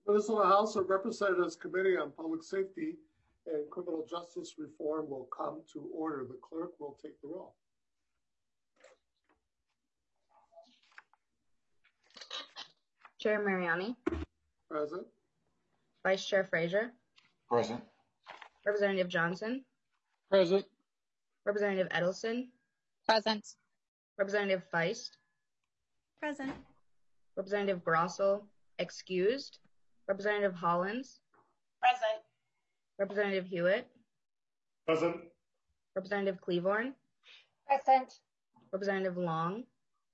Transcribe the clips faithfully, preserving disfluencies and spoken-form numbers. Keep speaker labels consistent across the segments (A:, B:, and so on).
A: Minnesota House of Representatives Committee on Public Safety and Criminal Justice Reform will come to order. The clerk will take the roll.
B: Chair Mariani.
A: Present.
B: Vice Chair Frazier.
C: Present.
B: Representative Johnson.
D: Present.
B: Representative Edelson.
E: Present.
B: Representative Feist.
E: Present.
B: Representative Grossel, excused. Representative Hollins.
E: Present.
B: Representative Hewitt.
D: Present.
B: Representative Cleavorn.
E: Present.
B: Representative Long.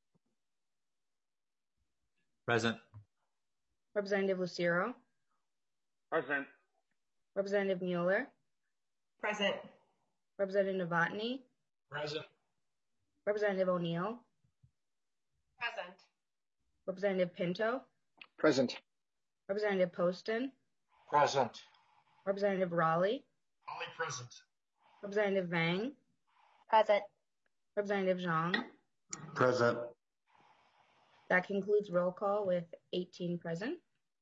C: Present.
B: Representative Lucero.
D: Present.
B: Representative Mueller.
E: Present.
B: Representative Novotny.
D: Present.
B: Representative O'Neill.
E: Present.
B: Representative Pinto.
D: Present.
B: Representative Poston.
C: Present.
B: Representative Raleigh.
D: Raleigh present.
B: Representative Vang.
E: Present.
B: Representative Zhang.
C: Present.
B: That concludes roll call with eighteen present.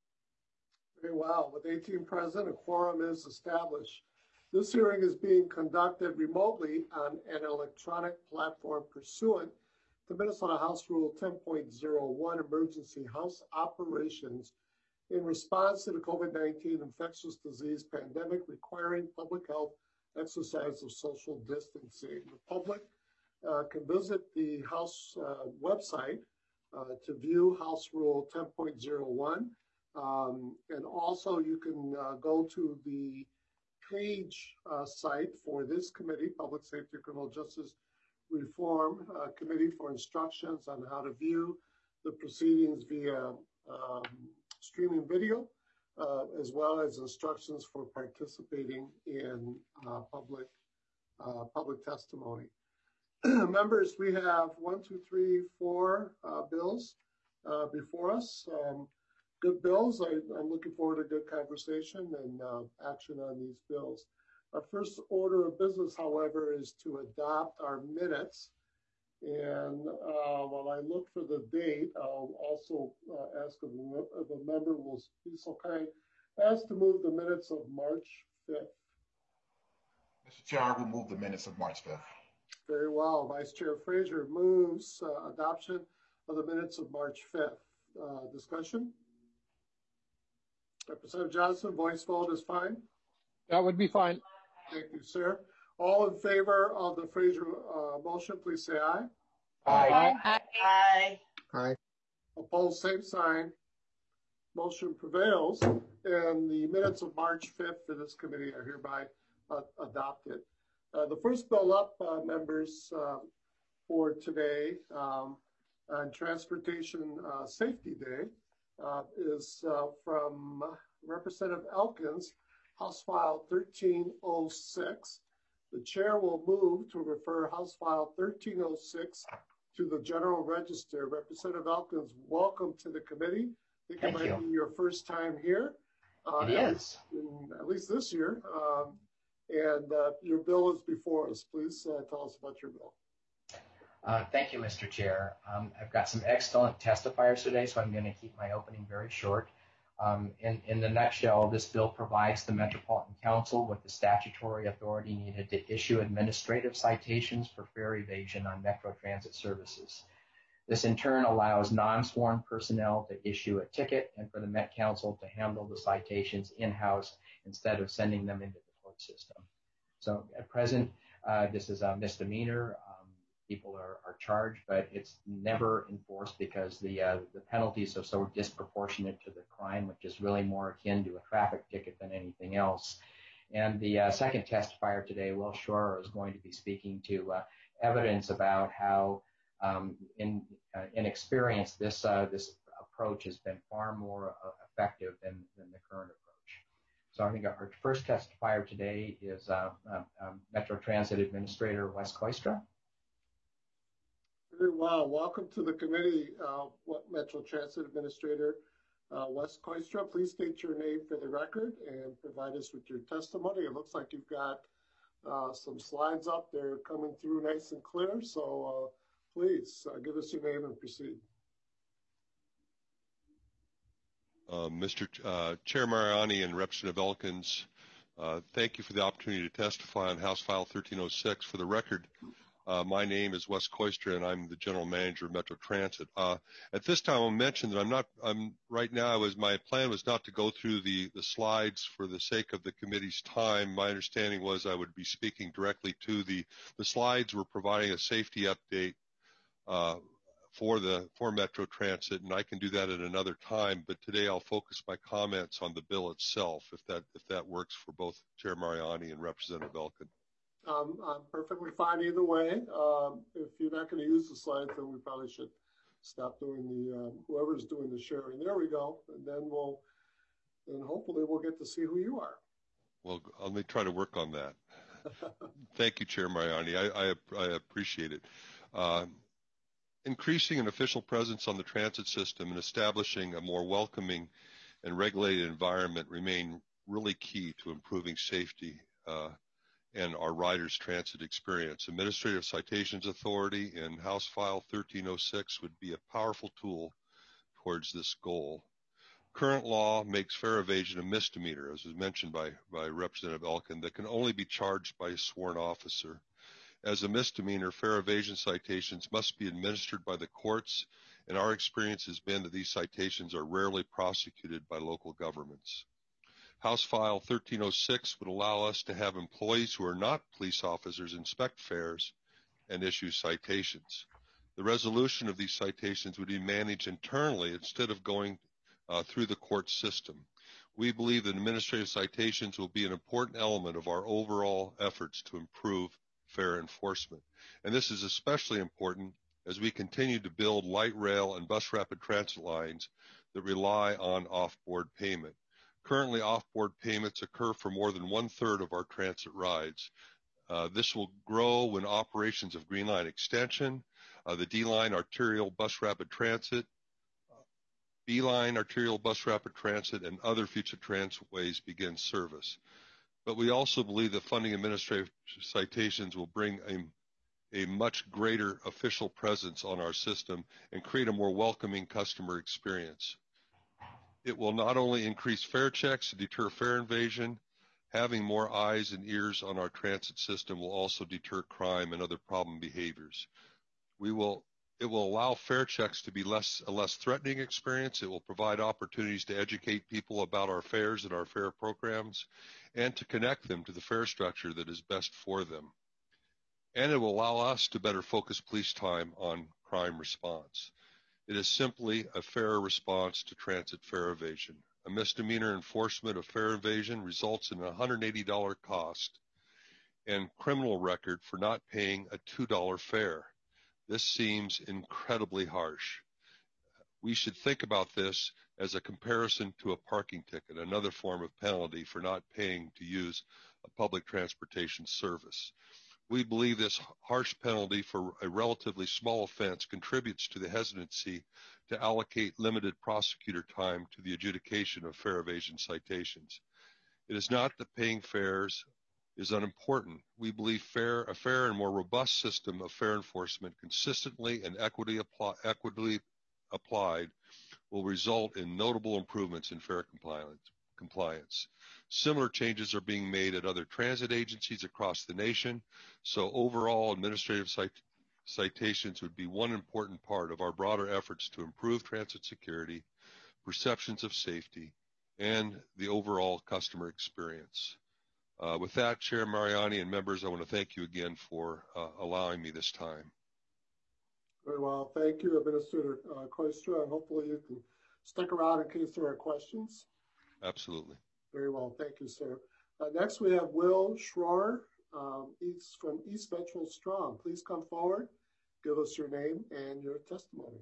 A: Very well. With eighteen present, a quorum is established. This hearing is being conducted remotely on an electronic platform pursuant to Minnesota House Rule ten point oh one, Emergency House Operations in response to the COVID nineteen infectious disease pandemic requiring public health exercise of social distancing. The public uh, can visit the House uh, website uh, to view House Rule ten point oh one. Um, and also you can uh, go to the page uh, site for this committee, Public Safety and Criminal Justice Reform uh, Committee, for instructions on how to view the proceedings via um, streaming video, uh, as well as instructions for participating in uh, public uh, public testimony. Members, we have one, two, three, four uh, bills uh, before us. Um, good bills. I, I'm looking forward to good conversation and uh, action on these bills. Our first order of business, however, is to adopt our minutes. And uh, while I look for the date, I'll also uh, ask if a, if a member will be so kind as to move the minutes of March fifth.
C: Mister Chair, I will move the minutes of March fifth.
A: Very well. Vice Chair Frazier moves uh, adoption of the minutes of March fifth. Uh, discussion? Representative Johnson, voice vote is fine?
D: That would be fine.
A: Thank you, sir. All in favor of the Frazier uh, motion, please say aye.
D: Aye.
E: Aye. Aye.
D: Aye.
A: Opposed, same sign. Motion prevails, and the minutes of March fifth for this committee are hereby uh, adopted. Uh, the first bill up, uh, members, uh, for today um, on Transportation uh, Safety Day uh, is uh, from Representative Elkins, House File thirteen oh six. The chair will move to refer House File thirteen oh six to the General Register. Representative Elkins, welcome to the committee. I think
F: Thank
A: it might
F: you.
A: be your first time here. Uh,
F: It
A: at
F: is.
A: least, in, at least this year. Um, and uh, your bill is before us. Please uh, tell us about your bill.
F: Uh, thank you, Mister Chair. Um, I've got some excellent testifiers today, so I'm going to keep my opening very short. Um, in, in the nutshell, this bill provides the Metropolitan Council with the statutory authority needed to issue administrative citations for fare evasion on Metro Transit services. This in turn allows non-sworn personnel to issue a ticket and for the Met Council to handle the citations in-house instead of sending them into the court system. So at present, uh, this is a misdemeanor. Um, people are, are charged, but it's never enforced because the uh, the penalties are so disproportionate to the crime, which is really more akin to a traffic ticket than anything else. And the uh, second testifier today, Will Shore, is going to be speaking to uh, evidence about how Um, in uh, in experience, this uh, this approach has been far more uh, effective than, than the current approach. So I think our, our first testifier today is uh, uh, um, Metro Transit Administrator Wes Koistra.
A: Very well. Welcome to the committee, uh, Metro Transit Administrator uh, Wes Koistra. Please state your name for the record and provide us with your testimony. It looks like you've got uh, some slides up there coming through nice and clear. So. Uh, Please uh, give us your name and proceed.
G: Uh, Mister Ch- uh, Chair Mariani and Representative Elkins, uh, thank you for the opportunity to testify on House File thirteen oh six. For the record, uh, my name is Wes Koistra, and I'm the General Manager of Metro Transit. Uh, at this time, I'll mention that I'm not. I'm right now. Was my plan was not to go through the the slides for the sake of the committee's time. My understanding was I would be speaking directly to the the slides. Were providing a safety update Uh, for the for Metro Transit, and I can do that at another time. But today I'll focus my comments on the bill itself, if that if that works for both Chair Mariani and Representative Elkin.
A: Um, I'm perfectly fine either way. Um, if you're not going to use the slides, then we probably should stop doing the um, whoever's doing the sharing. There we go, and then we'll and hopefully we'll get to see who you are.
G: Well, let me try to work on that. Thank you, Chair Mariani. I I, I appreciate it. Uh, Increasing an official presence on the transit system and establishing a more welcoming and regulated environment remain really key to improving safety uh, and our riders' transit experience. Administrative Citations Authority and House File thirteen oh six would be a powerful tool towards this goal. Current law makes fare evasion a misdemeanor, as was mentioned by, by Representative Elkin, that can only be charged by a sworn officer. As a misdemeanor, fare evasion citations must be administered by the courts, and our experience has been that these citations are rarely prosecuted by local governments. House File thirteen oh six would allow us to have employees who are not police officers inspect fares and issue citations. The resolution of these citations would be managed internally instead of going uh, through the court system. We believe that administrative citations will be an important element of our overall efforts to improve fare enforcement. And this is especially important as we continue to build light rail and bus rapid transit lines that rely on off-board payment. Currently, off-board payments occur for more than one-third of our transit rides. Uh, this will grow when operations of Green Line Extension, uh, the D-Line Arterial Bus Rapid Transit, B-Line Arterial Bus Rapid Transit, and other future transitways begin service. But we also believe that funding administrative citations will bring a, a much greater official presence on our system and create a more welcoming customer experience. It will not only increase fare checks to deter fare invasion, having more eyes and ears on our transit system will also deter crime and other problem behaviors. We will It will allow fare checks to be less a less threatening experience. It will provide opportunities to educate people about our fares and our fare programs and to connect them to the fare structure that is best for them. And it will allow us to better focus police time on crime response. It is simply a fair response to transit fare evasion. A misdemeanor enforcement of fare evasion results in a one hundred eighty dollars cost and criminal record for not paying a two dollar fare. This seems incredibly harsh. We should think about this as a comparison to a parking ticket, another form of penalty for not paying to use a public transportation service. We believe this harsh penalty for a relatively small offense contributes to the hesitancy to allocate limited prosecutor time to the adjudication of fare evasion citations. It is not that paying fares is unimportant. We believe fair, a fair and more robust system of fare enforcement consistently and equity apply, equitably applied will result in notable improvements in fare compliance. compliance. Similar changes are being made at other transit agencies across the nation, so overall administrative cit citations would be one important part of our broader efforts to improve transit security, perceptions of safety, and the overall customer experience. Uh, with that, Chair Mariani and members, I want to thank you again for uh, allowing me this time.
A: Very well. Thank you, Administrator uh, Koistra, and hopefully you can stick around in case there are questions.
G: Absolutely.
A: Very well. Thank you, sir. Uh, next, we have Will Schroer um, East, from East Metro Strong. Please come forward, give us your name and your testimony.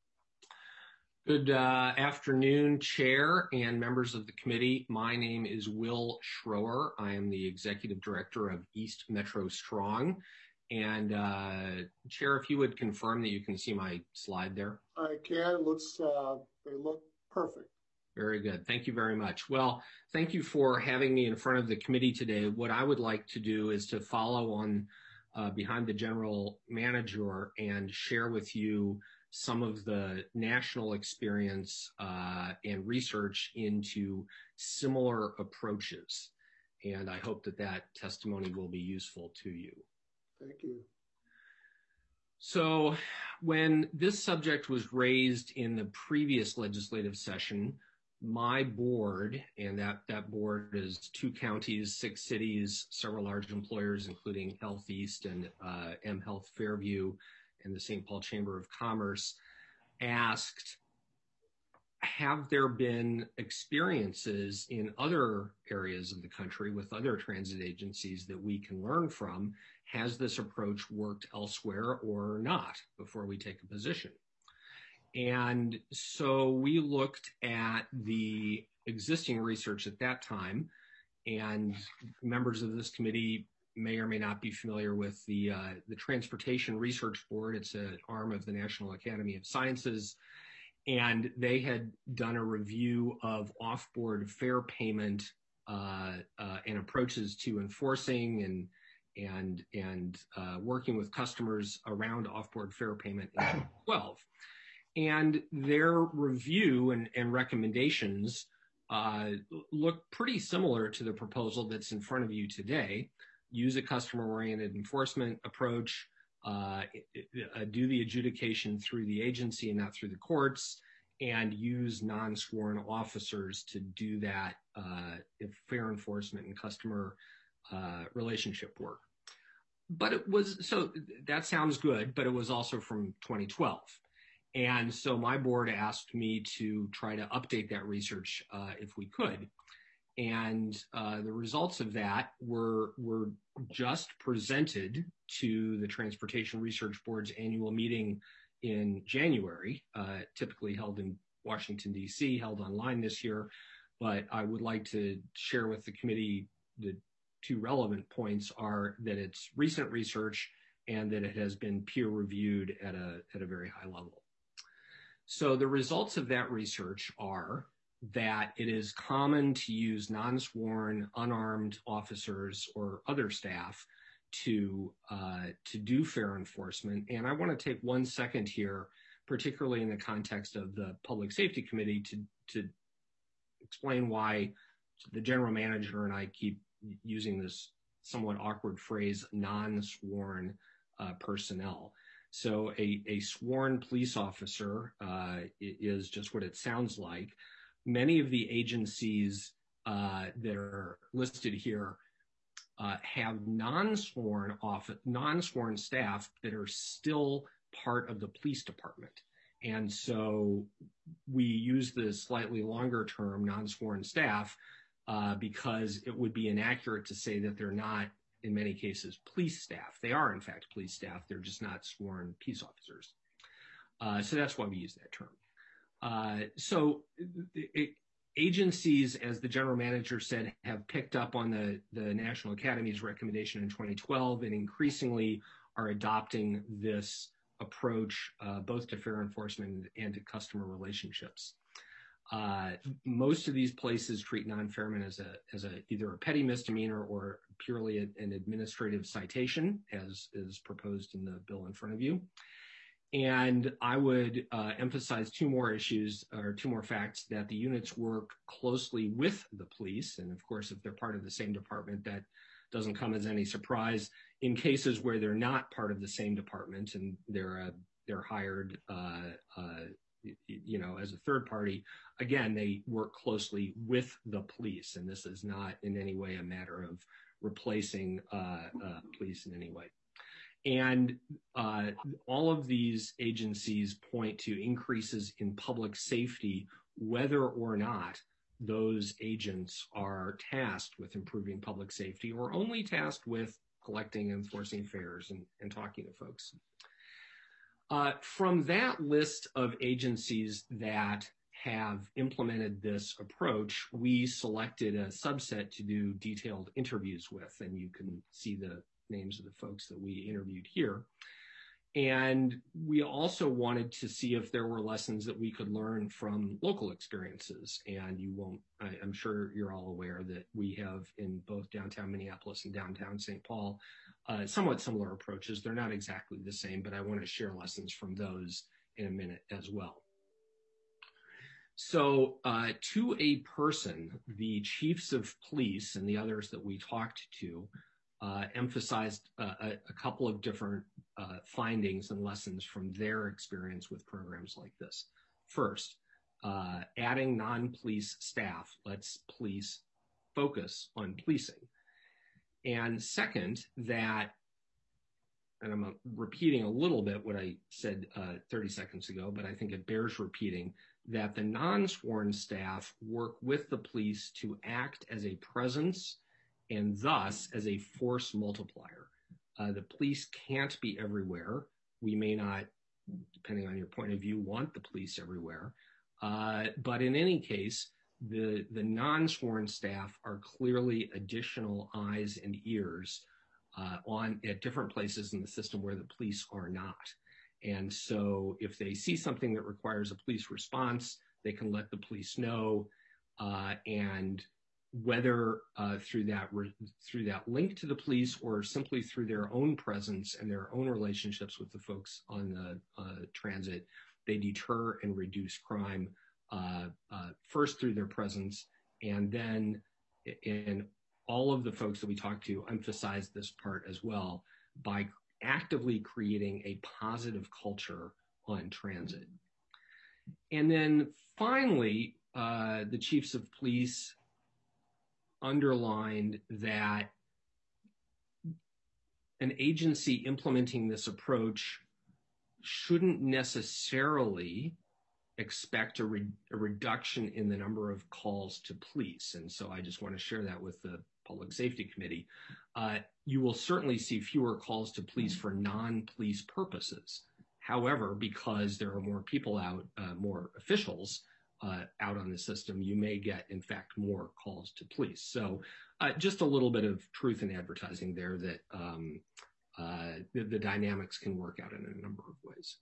H: Good uh, afternoon, Chair and members of the committee. My name is Will Schroer. I am the Executive Director of East Metro Strong. And uh, Chair, if you would confirm that you can see my slide there.
A: I can. It looks, uh, they look perfect.
H: Very good. Thank you very much. Well, thank you for having me in front of the committee today. What I would like to do is to follow on uh, behind the General Manager and share with you some of the national experience uh, and research into similar approaches. And I hope that that testimony will be useful to you.
A: Thank you.
H: So when this subject was raised in the previous legislative session, my board, and that, that board is two counties, six cities, several large employers, including Health East and uh, M Health Fairview and the Saint Paul Chamber of Commerce, asked, have there been experiences in other areas of the country with other transit agencies that we can learn from? Has this approach worked elsewhere or not before we take a position? And so we looked at the existing research at that time, and members of this committee may or may not be familiar with the, uh, the Transportation Research Board. It's an arm of the National Academy of Sciences, and they had done a review of off-board fare payment uh, uh, and approaches to enforcing and and and uh, working with customers around off-board fare payment in twenty twelve. And their review and, and recommendations uh, look pretty similar to the proposal that's in front of you today. Use a customer-oriented enforcement approach, uh, do the adjudication through the agency and not through the courts, and use non-sworn officers to do that uh, fare enforcement and customer uh, relationship work. But it was, so that sounds good, but it was also from twenty twelve. And so my board asked me to try to update that research uh, if we could. And uh, the results of that were, were just presented to the Transportation Research Board's annual meeting in January, uh, typically held in Washington, D C, held online this year. But I would like to share with the committee the two relevant points are that it's recent research and that it has been peer reviewed at a, at a very high level. So the results of that research are that it is common to use non-sworn, unarmed officers or other staff to uh, to do fare enforcement. And I want to take one second here, particularly in the context of the Public Safety Committee, to, to explain why the general manager and I keep using this somewhat awkward phrase, non-sworn uh, personnel. So a, a sworn police officer uh, is just what it sounds like. Many of the agencies uh, that are listed here uh, have non-sworn off, non-sworn staff that are still part of the police department. And so we use the slightly longer term non-sworn staff uh, because it would be inaccurate to say that they're not, in many cases, police staff. They are, in fact, police staff. They're just not sworn peace officers. Uh, so that's why we use that term. Uh, so it, agencies, as the general manager said, have picked up on the, the National Academy's recommendation in twenty twelve and increasingly are adopting this approach uh, both to fare enforcement and to customer relationships. Uh, most of these places treat non-fairmen as a as a either a petty misdemeanor or purely a, an administrative citation, as is proposed in the bill in front of you. And I would uh, emphasize two more issues or two more facts: that the units work closely with the police, and of course, if they're part of the same department, that doesn't come as any surprise. In cases where they're not part of the same department and they're uh, they're hired, uh, uh, you know, as a third party, again, they work closely with the police, and this is not in any way a matter of replacing uh, uh, police in any way. And uh, all of these agencies point to increases in public safety, whether or not those agents are tasked with improving public safety or only tasked with collecting and enforcing fares and, and talking to folks. Uh, from that list of agencies that have implemented this approach, we selected a subset to do detailed interviews with, and you can see the names of the folks that we interviewed here. And we also wanted to see if there were lessons that we could learn from local experiences. And you won't, I, I'm sure you're all aware that we have in both downtown Minneapolis and downtown Saint Paul, uh, somewhat similar approaches. They're not exactly the same, but I want to share lessons from those in a minute as well. So uh, to a person, the chiefs of police and the others that we talked to uh, emphasized uh, a, a couple of different uh, findings and lessons from their experience with programs like this. First, uh, adding non-police staff lets police focus on policing. And second, that, and I'm repeating a little bit what I said uh, thirty seconds ago, but I think it bears repeating, that the non-sworn staff work with the police to act as a presence and thus as a force multiplier. Uh, the police can't be everywhere. We may not, depending on your point of view, want the police everywhere. Uh, but in any case, the, the non-sworn staff are clearly additional eyes and ears uh, on at different places in the system where the police are not. And so if they see something that requires a police response, they can let the police know, uh, and whether uh, through that through that link to the police or simply through their own presence and their own relationships with the folks on the uh, transit, they deter and reduce crime uh, uh, first through their presence, and then in all of the folks that we talked to emphasize this part as well by actively creating a positive culture on transit. And then finally, uh, the chiefs of police underlined that an agency implementing this approach shouldn't necessarily expect a, re a reduction in the number of calls to police. And so I just want to share that with the Public Safety Committee. Uh, you will certainly see fewer calls to police for non-police purposes. However, because there are more people out, uh, more officials uh, out on the system, you may get, in fact, more calls to police. So uh, just a little bit of truth in advertising there that um, uh, the, the dynamics can work out in a number of ways.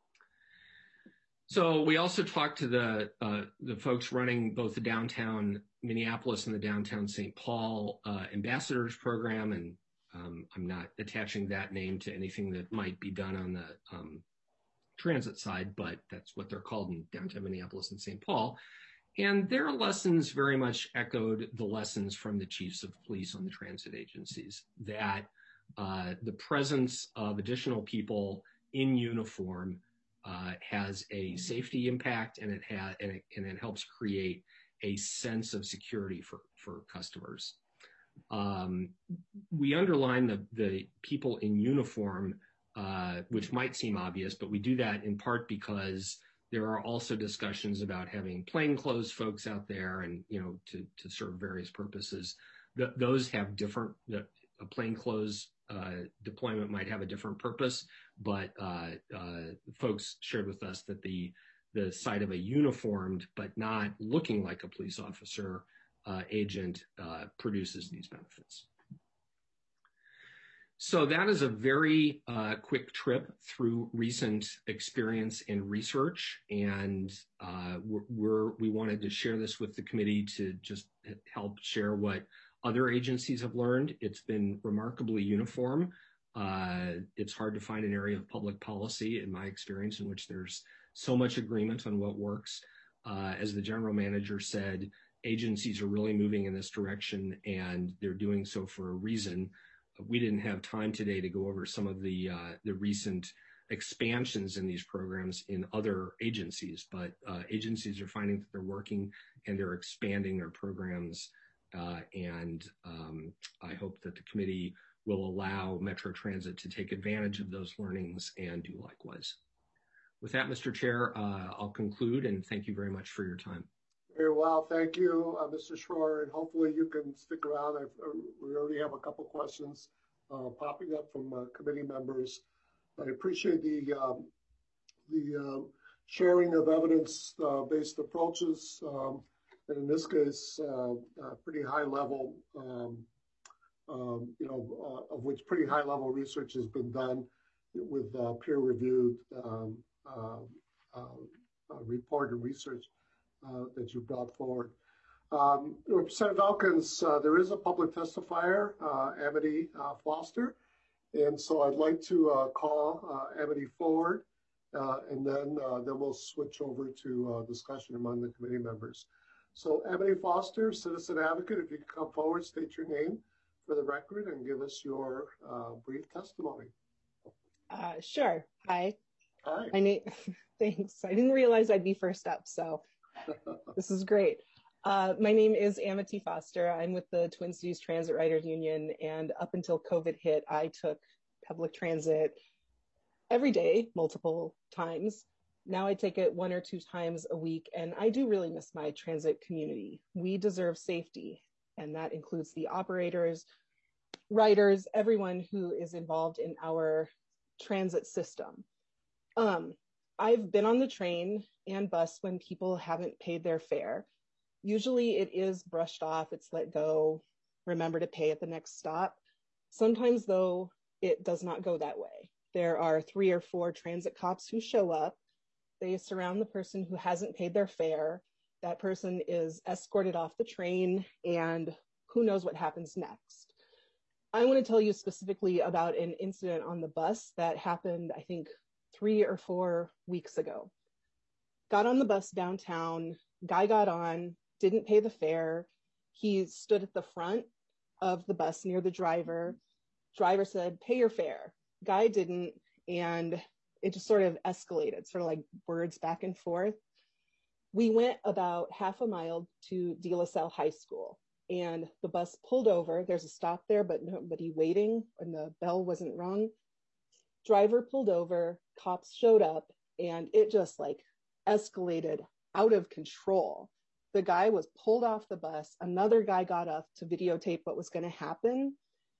H: So we also talked to the uh, the folks running both the downtown Minneapolis and the downtown Saint Paul uh, ambassadors program, and um, I'm not attaching that name to anything that might be done on the um, transit side, but that's what they're called in downtown Minneapolis and Saint Paul. And their lessons very much echoed the lessons from the chiefs of police on the transit agencies, that uh, the presence of additional people in uniform Uh, has a safety impact, and it has and it, and it helps create a sense of security for for customers. Um, we underline the the people in uniform, uh, which might seem obvious, but we do that in part because there are also discussions about having plainclothes folks out there, and you know to to serve various purposes. Th those have different. The, a plainclothes uh, deployment might have a different purpose, but uh, uh, folks shared with us that the the sight of a uniformed but not looking like a police officer uh, agent uh, produces these benefits. So that is a very uh, quick trip through recent experience and research, and uh, we're, we're, we wanted to share this with the committee to just help share what other agencies have learned. It's been remarkably uniform. Uh, it's hard to find an area of public policy, in my experience, in which there's so much agreement on what works. Uh, as the general manager said, agencies are really moving in this direction, and they're doing so for a reason. We didn't have time today to go over some of the, uh, the recent expansions in these programs in other agencies, but uh, agencies are finding that they're working and they're expanding their programs. Uh, and um, I hope that the committee will allow Metro Transit to take advantage of those learnings and do likewise. With that, Mister Chair, uh, I'll conclude, and thank you very much for your time.
A: Very well, thank you, uh, Mister Schroer, and hopefully you can stick around. I've, uh, we already have a couple questions uh, popping up from uh, committee members. I appreciate the um, the um, sharing of evidence-based uh, approaches. Um, And in this case, uh, uh, pretty high level, um, um, you know, uh, of which pretty high level research has been done with uh, peer reviewed um, uh, uh, uh, report and research uh, that you brought forward. Um, Representative Elkins, uh, there is a public testifier, uh, Amity uh, Foster, and so I'd like to uh, call uh, Amity forward uh, and then uh, then we'll switch over to uh, discussion among the committee members. So Ebony Foster, citizen advocate, if you could come forward, state your name for the record and give us your uh, brief testimony.
I: Uh, sure. Hi.
A: Hi.
I: My name. Thanks. I didn't realize I'd be first up, so this is great. Uh, my name is Amity Foster. I'm with the Twin Cities Transit Riders Union, and up until COVID hit, I took public transit every day, multiple times. Now I take it one or two times a week, and I do really miss my transit community. We deserve safety, and that includes the operators, riders, everyone who is involved in our transit system. Um, I've been on the train and bus when people haven't paid their fare. Usually it is brushed off, it's let go, remember to pay at the next stop. Sometimes though, it does not go that way. There are three or four transit cops who show up. They surround the person who hasn't paid their fare. That person is escorted off the train, and who knows what happens next. I want to tell you specifically about an incident on the bus that happened, I think, three or four weeks ago. Got on the bus downtown, guy got on, didn't pay the fare. He stood at the front of the bus near the driver. Driver said, pay your fare. Guy didn't, and it just sort of escalated, sort of like words back and forth. We went about half a mile to De La Salle High School, and the bus pulled over. There's a stop there, but nobody waiting, and the bell wasn't rung. Driver pulled over, cops showed up, and it just like escalated out of control. The guy was pulled off the bus. Another guy got up to videotape what was going to happen.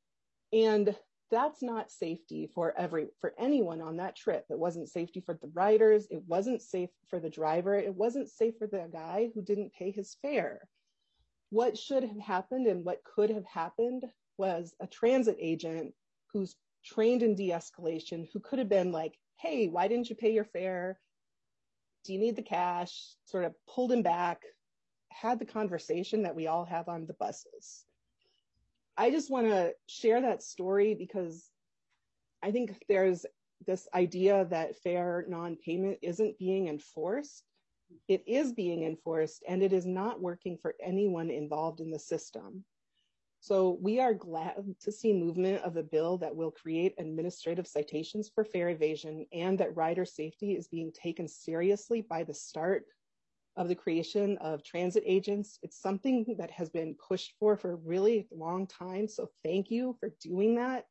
I: And that's not safety for every, for anyone on that trip. It wasn't safety for the riders. It wasn't safe for the driver. It wasn't safe for the guy who didn't pay his fare. What should have happened and what could have happened was a transit agent who's trained in de-escalation, who could have been like, hey, why didn't you pay your fare? Do you need the cash? Sort of pulled him back, had the conversation that we all have on the buses. I just want to share that story because I think there's this idea that fare non-payment isn't being enforced. It is being enforced, and it is not working for anyone involved in the system. So we are glad to see movement of a bill that will create administrative citations for fare evasion, and that rider safety is being taken seriously by the start of the creation of transit agents. It's something that has been pushed for for a really long time. So thank you for doing that.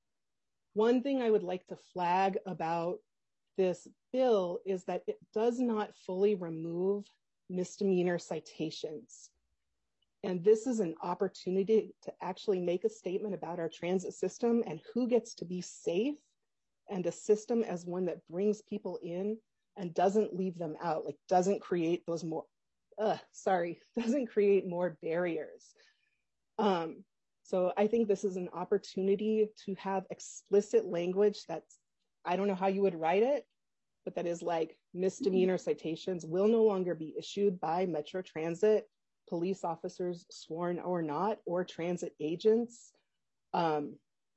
I: One thing I would like to flag about this bill is that it does not fully remove misdemeanor citations. And this is an opportunity to actually make a statement about our transit system and who gets to be safe, and a system as one that brings people in and doesn't leave them out, like doesn't create those more, uh, sorry, doesn't create more barriers. Um, so I think this is an opportunity to have explicit language that's, I don't know how you would write it, but that is like misdemeanor citations will no longer be issued by Metro Transit, police officers sworn or not, or transit agents. Um,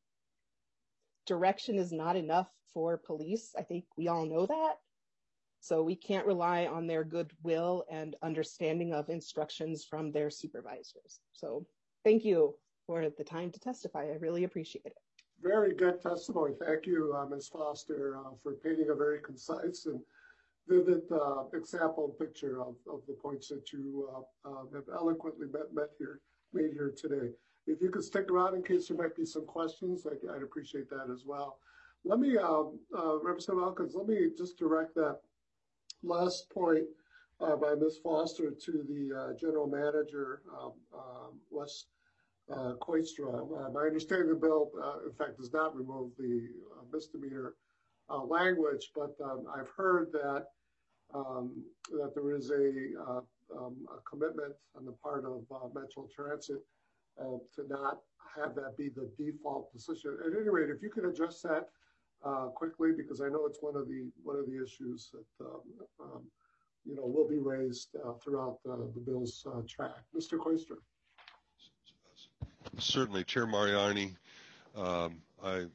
I: direction is not enough for police. I think we all know that. So we can't rely on their goodwill and understanding of instructions from their supervisors. So thank you for the time to testify. I really appreciate it.
A: Very good testimony. Thank you, uh, Miz Foster, uh, for painting a very concise and vivid uh, example picture of, of the points that you uh, uh, have eloquently met, met here, made here today. If you could stick around in case there might be some questions, I'd, I'd appreciate that as well. Let me, um, uh, Representative Elkins, let me just direct that last point uh, by Miz Foster to the uh, General Manager, um, um, Wes uh, Kooistra. Uh, my understanding the bill, uh, in fact, does not remove the uh, misdemeanor uh, language, but um, I've heard that um, that there is a, uh, um, a commitment on the part of uh, Metro Transit uh, to not have that be the default position. At any rate, if you could address that Uh, quickly, because I know it's one of the one of the issues that um, um, you know will be raised uh, throughout the, the bill's uh, track. Mister Kooistra.
G: Certainly, Chair Mariani. Um, I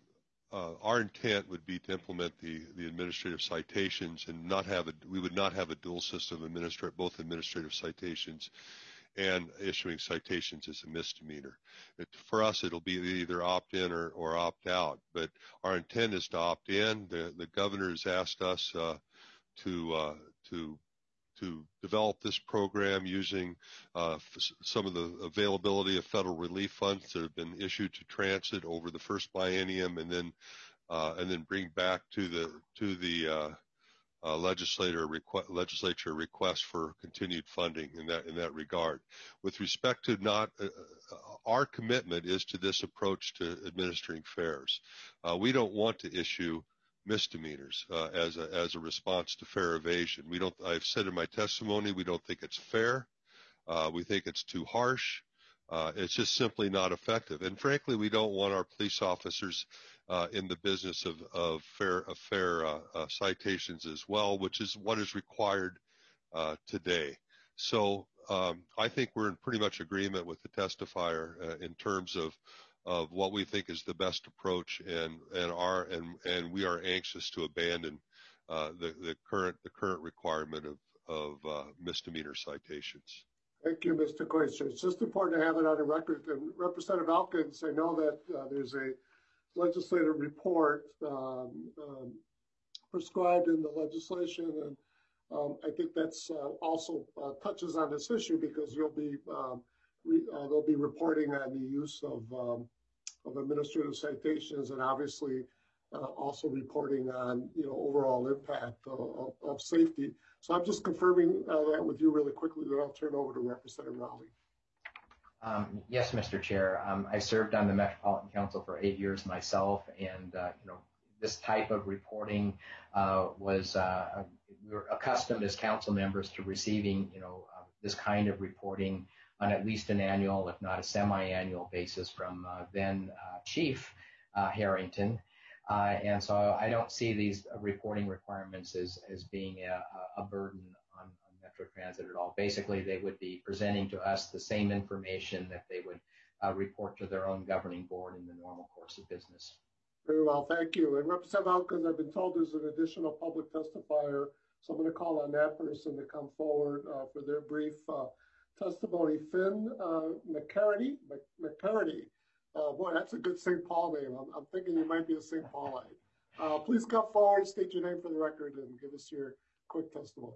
G: uh, our intent would be to implement the, the administrative citations and not have a, we would not have a dual system, administrate both administrative citations and issuing citations as a misdemeanor. It, for us, it'll be either opt-in or, or opt-out, but our intent is to opt-in. The, the governor has asked us uh, to, uh, to, to develop this program using uh, f- some of the availability of federal relief funds that have been issued to transit over the first biennium, and then uh, and then bring back to the to the uh, Uh, legislator requ- legislature request for continued funding in that in that regard. With respect to not, uh, our commitment is to this approach to administering fares. Uh, we don't want to issue misdemeanors uh, as a as a response to fare evasion. We don't. I've said in my testimony, we don't think it's fair. Uh, we think it's too harsh. Uh, it's just simply not effective. And frankly, we don't want our police officers uh, in the business of, of fair, of fair uh, uh, citations as well, which is what is required uh, today. So um, I think we're in pretty much agreement with the testifier uh, in terms of of what we think is the best approach, and and our and and we are anxious to abandon uh, the the current the current requirement of of uh, misdemeanor citations.
A: Thank you, Mister Koester. It's just important to have it on the record. And Representative Elkins, I know that uh, there's a legislative report um, um, prescribed in the legislation, and um, I think that's uh, also uh, touches on this issue, because you'll be um, re, uh, they'll be reporting on the use of um, of administrative citations, and obviously uh, also reporting on you know overall impact of, of, of safety. So I'm just confirming uh, that with you really quickly, then I'll turn over to Representative Rowley.
F: Um, yes, Mister Chair. Um, I served on the Metropolitan Council for eight years myself, and uh, you know this type of reporting uh, was uh, we were accustomed as council members to receiving you know uh, this kind of reporting on at least an annual, if not a semi-annual basis from uh, then uh, Chief uh, Harrington. Uh, and so I don't see these reporting requirements as, as being a, a burden on, on Metro Transit at all. Basically, they would be presenting to us the same information that they would uh, report to their own governing board in the normal course of business.
A: Very well, thank you. And Representative Elkins, I've been told there's an additional public testifier, so I'm going to call on that person to come forward uh, for their brief uh, testimony. Finn uh, McCarty, McCarty. Uh, boy, that's a good Saint Paul name. I'm, I'm thinking you might be a Saint Paulite. Uh, please come forward, state your name for the record, and give us your quick testimony.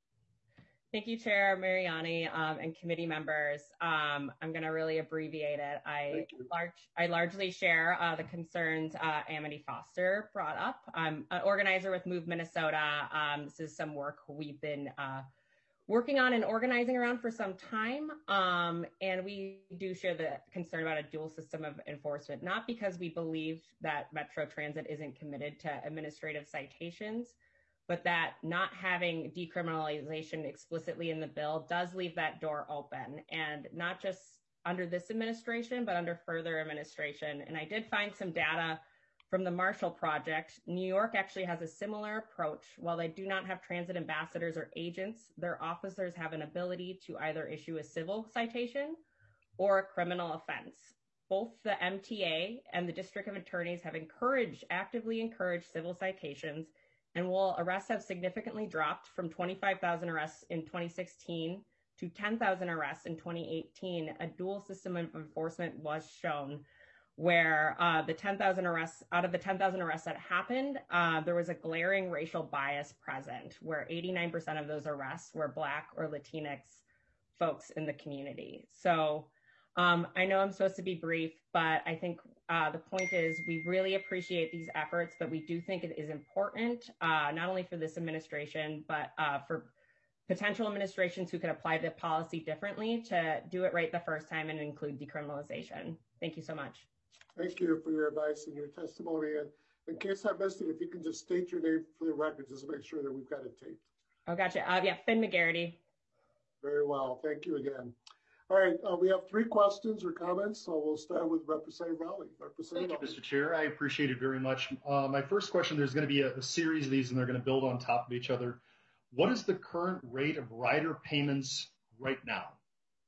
J: Thank you, Chair Mariani um, and committee members. Um, I'm going to really abbreviate it. I, large, I largely share uh, the concerns uh, Amity Foster brought up. I'm an organizer with Move Minnesota. Um, this is some work we've been uh, working on and organizing around for some time. Um, and we do share the concern about a dual system of enforcement, not because we believe that Metro Transit isn't committed to administrative citations, but that not having decriminalization explicitly in the bill does leave that door open, and not just under this administration, but under further administration. And I did find some data from the Marshall Project. New York actually has a similar approach. While they do not have transit ambassadors or agents, their officers have an ability to either issue a civil citation or a criminal offense. Both the M T A and the District of Attorneys have encouraged, actively encouraged civil citations, and while arrests have significantly dropped from twenty-five thousand arrests in twenty sixteen to ten thousand arrests in twenty eighteen, a dual system of enforcement was shown, where uh, the ten thousand arrests, out of the ten thousand arrests that happened, uh, there was a glaring racial bias present, where eighty-nine percent of those arrests were Black or Latinx folks in the community. So um, I know I'm supposed to be brief, but I think uh, the point is we really appreciate these efforts, but we do think it is important, uh, not only for this administration, but uh, for potential administrations who could apply the policy differently to do it right the first time and include decriminalization. Thank you so much.
A: Thank you for your advice and your testimony. And in case I missed it, if you can just state your name for the record, just to make sure that we've got it taped.
J: Oh, gotcha. Uh, yeah, Finn McGarity.
A: Very well. Thank you again. All right, uh, we have three questions or comments, so we'll start with Representative Rowley. Representative
K: Thank you, Mister Chair. I appreciate it very much. Uh, my first question, there's going to be a, a series of these, and they're going to build on top of each other. What is the current rate of rider payments right now?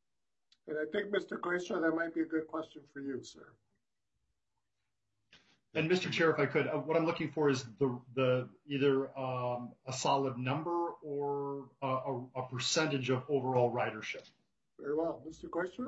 A: And I think, Mister Koester, that might be a good question for you, sir.
K: And Mister Chair, if I could, uh, what I'm looking for is the the either um, a solid number or a, a, a percentage of overall ridership.
A: Very well. Mister Questioner?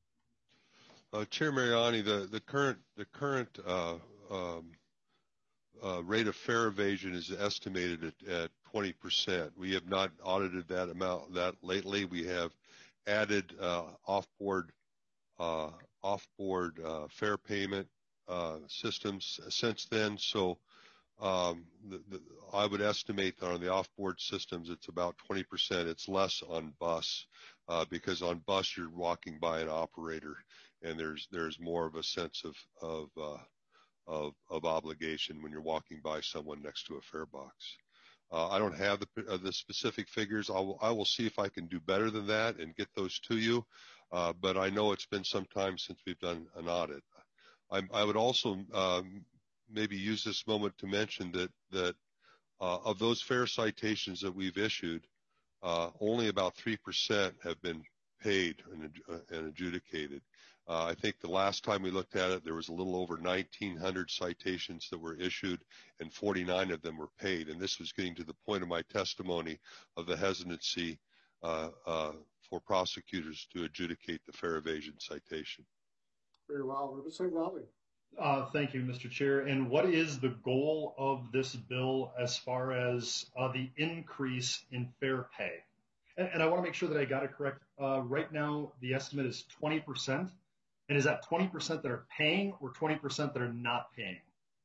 G: Uh, Chair Mariani, the, the current the current uh, um, uh, rate of fare evasion is estimated at, at twenty percent. We have not audited that amount that lately. We have added uh, off-board uh, off-board uh, fare payment uh, systems since then. So um, the, the, I would estimate that on the off-board systems, it's about twenty percent. It's less on bus uh, because on bus you're walking by an operator, and there's there's more of a sense of of uh, of, of obligation when you're walking by someone next to a fare box. Uh, I don't have the, uh, the specific figures. I will, I will see if I can do better than that and get those to you. Uh, but I know it's been some time since we've done an audit. I, I would also um, maybe use this moment to mention that that uh, of those fare citations that we've issued, uh, only about three percent have been paid and, uh, and adjudicated. Uh, I think the last time we looked at it, there was a little over nineteen hundred citations that were issued, and forty-nine of them were paid. And this was getting to the point of my testimony of the hesitancy uh, uh, for prosecutors to adjudicate the fare evasion citation.
A: Very well. Representative Raleigh.
K: Uh, thank you, Mister Chair. And what is the goal of this bill as far as uh, the increase in fare pay? And, and I want to make sure that I got it correct. Uh, right now, the estimate is twenty percent. And is that twenty percent that are paying or twenty percent that are not paying?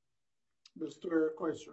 A: Mister Questioner.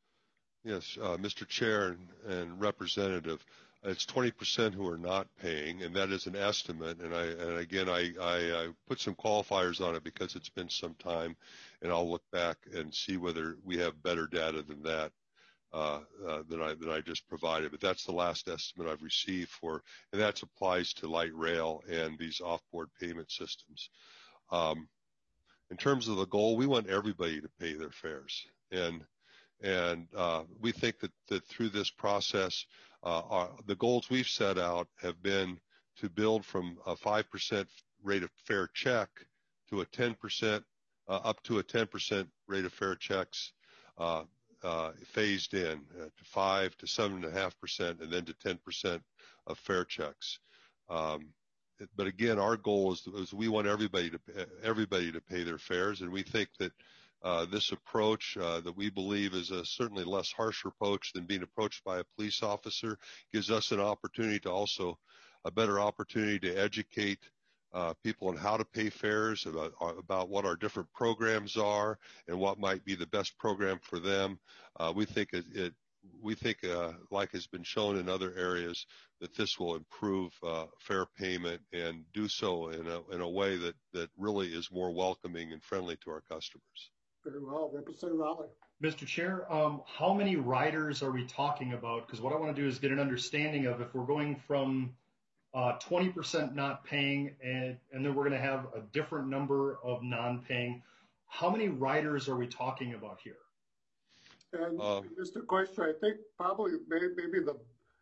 G: Yes, uh, Mister Chair and, and Representative, it's twenty percent who are not paying, and that is an estimate. And, I, and again, I, I, I put some qualifiers on it because it's been some time, and I'll look back and see whether we have better data than that. Uh, uh, than I than I just provided, but that's the last estimate I've received for, and that applies to light rail and these off-board payment systems. Um, in terms of the goal, we want everybody to pay their fares, and and uh, we think that that through this process, uh, our, the goals we've set out have been to build from a five percent rate of fare check to a ten percent, uh, up to a ten percent rate of fare checks. Uh, Uh, phased in uh, to five to seven and a half percent, and then to ten percent of fare checks. Um, it, but again, our goal is, is we want everybody to everybody to pay their fares, and we think that uh, this approach uh, that we believe is a certainly less harsh approach than being approached by a police officer gives us an opportunity to also a better opportunity to educate Uh, people on how to pay fares, about, about what our different programs are, and what might be the best program for them. Uh, we think it, it we think, uh, like has been shown in other areas, that this will improve uh, fare payment and do so in a in a way that that really is more welcoming and friendly to our customers.
A: Very well, Representative Raleigh.
K: Mister Chair, um, how many riders are we talking about? Because what I want to do is get an understanding of if we're going from Uh, twenty percent not paying, and, and then we're going to have a different number of non-paying. How many riders are we talking about here?
A: And
G: Um,
A: Mister Questioner, I think probably maybe, maybe the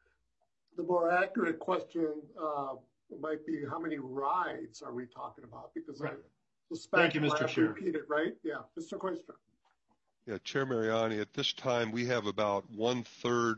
A: the more accurate question uh, might be how many rides are we talking about? Because right. I suspect
K: Thank you, Mister Chair.
A: Repeat it, right? Yeah, Mister Questioner.
G: Yeah, Chair Mariani, at this time we have about one third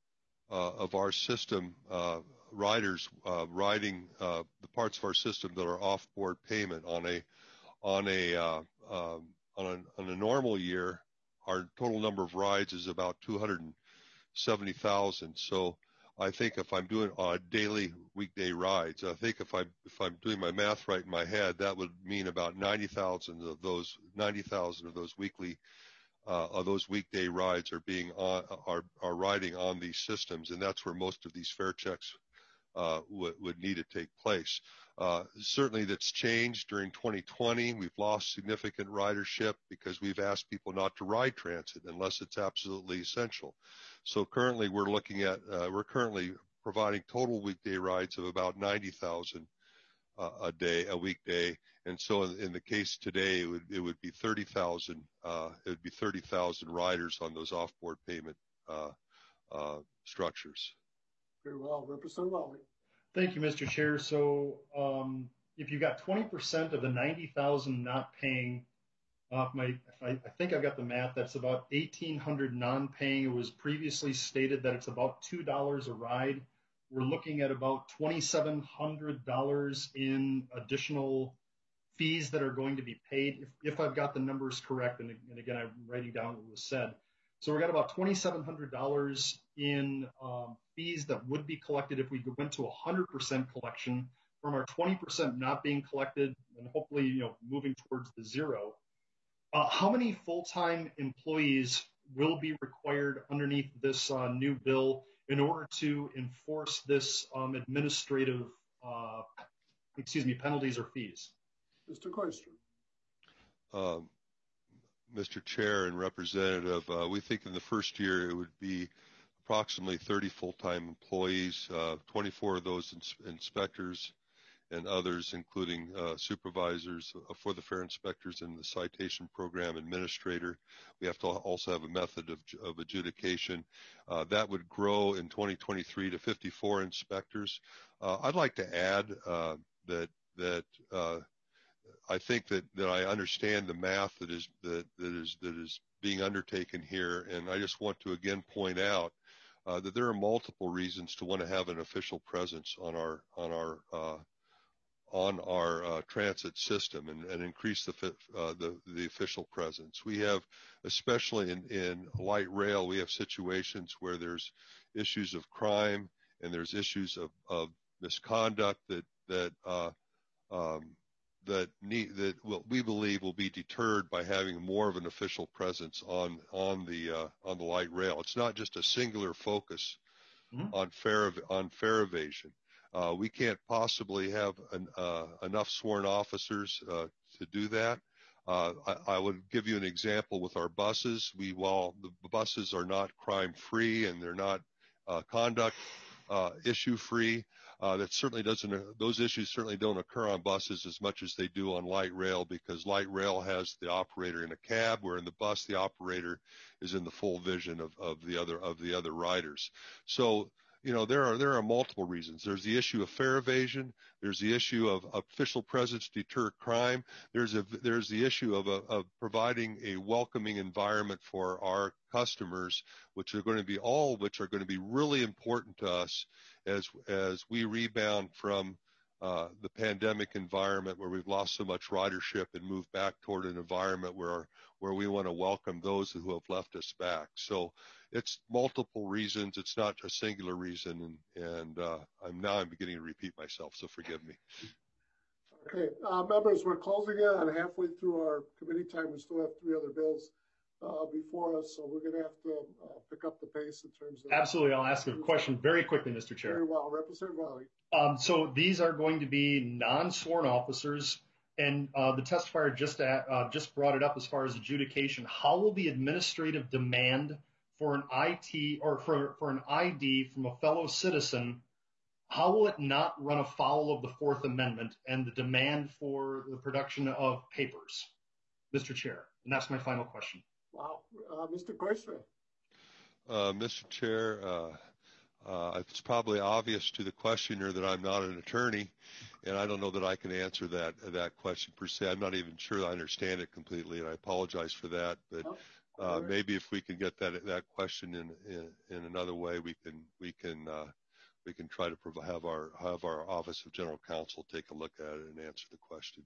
G: uh, of our system uh, riders uh, riding uh, the parts of our system that are off-board payment on a on a uh, um, on a on a normal year. Our total number of rides is about two hundred seventy thousand. So I think if I'm doing uh, daily weekday rides, I think if I if I'm doing my math right in my head, that would mean about ninety thousand of those ninety thousand of those weekly Uh, of those weekday rides are being on, are are riding on these systems, and that's where most of these fare checks uh, would would need to take place. Uh, certainly, that's changed during twenty twenty. We've lost significant ridership because we've asked people not to ride transit unless it's absolutely essential. So currently, we're looking at uh, we're currently providing total weekday rides of about ninety thousand uh, a day, a weekday. And so in, in the case today, it would, it would be thirty thousand, uh, it would be thirty thousand riders on those off-board payment uh, uh, structures.
A: Very well. Representative Raleigh.
K: Thank you, Mister Chair. So um, if you've got twenty percent of the ninety thousand not paying, Uh, my, I, I think I've got the math. That's about eighteen hundred non-paying. It was previously stated that it's about two dollars a ride. We're looking at about twenty-seven hundred dollars in additional fees that are going to be paid, if, if I've got the numbers correct. And, and again, I'm writing down what was said. So we've got about twenty-seven hundred dollars in um, fees that would be collected if we went to one hundred percent collection from our twenty percent not being collected, and hopefully, you know, moving towards the zero. Uh, how many full-time employees will be required underneath this uh, new bill in order to enforce this um, administrative, uh, excuse me, penalties or fees?
A: Mister Koister.
G: Um, Mister Chair and Representative, uh, we think in the first year it would be approximately thirty full-time employees, uh, twenty-four of those ins- inspectors and others, including uh, supervisors for the fare inspectors and the citation program administrator. We have to also have a method of, of adjudication. Uh, that would grow in twenty twenty-three to fifty-four inspectors. Uh, I'd like to add uh, that that uh, I think that, that I understand the math that is that, that is that is being undertaken here, and I just want to again point out uh, that there are multiple reasons to want to have an official presence on our on our uh, on our uh, transit system and, and increase the, uh, the the official presence. We have, especially in, in light rail, we have situations where there's issues of crime and there's issues of, of misconduct that that uh, um, that need that will, we believe will be deterred by having more of an official presence on on the uh, on the light rail. It's not just a singular focus mm-hmm. on fare on fare evasion. Uh, we can't possibly have an, uh, enough sworn officers uh, to do that. Uh, I, I would give you an example with our buses. We, while the buses are not crime-free and they're not uh, conduct uh, issue-free, uh, that certainly doesn't. Those issues certainly don't occur on buses as much as they do on light rail, because light rail has the operator in a cab, where in the bus the operator is in the full vision of, of the other of the other riders. So. You know, there are there are multiple reasons. There's the issue of fare evasion. There's the issue of official presence to deter crime. There's a there's the issue of a, of providing a welcoming environment for our customers, which are going to be all which are going to be really important to us as as we rebound from uh, the pandemic environment where we've lost so much ridership and move back toward an environment where where we want to welcome those who have left us back. So. It's multiple reasons. It's not a singular reason, and, and uh, I'm now I'm beginning to repeat myself, so forgive me.
A: Okay, uh, members, we're closing in on halfway through our committee time. We still have three other bills uh, before us, so we're going to have to uh, pick up the pace in terms of...
K: Absolutely. I'll ask a question very quickly, Mister Chair.
A: Very well. Representative Wiley.
K: Um, so these are going to be non-sworn officers, and uh, the testifier just, at, uh, just brought it up as far as adjudication. How will the administrative demand for an I T or for, for an I D from a fellow citizen, how will it not run afoul of the Fourth Amendment and the demand for the production of papers, Mister Chair? And that's my final question.
A: Wow. Uh, Mister Koister.
G: Uh, Mister Chair, uh, uh, it's probably obvious to the questioner that I'm not an attorney, and I don't know that I can answer that that question per se. I'm not even sure I understand it completely, and I apologize for that. But oh. Uh, maybe if we can get that that question in in, in another way, we can we can uh, we can try to provide, have our have our Office of General Counsel take a look at it and answer the question.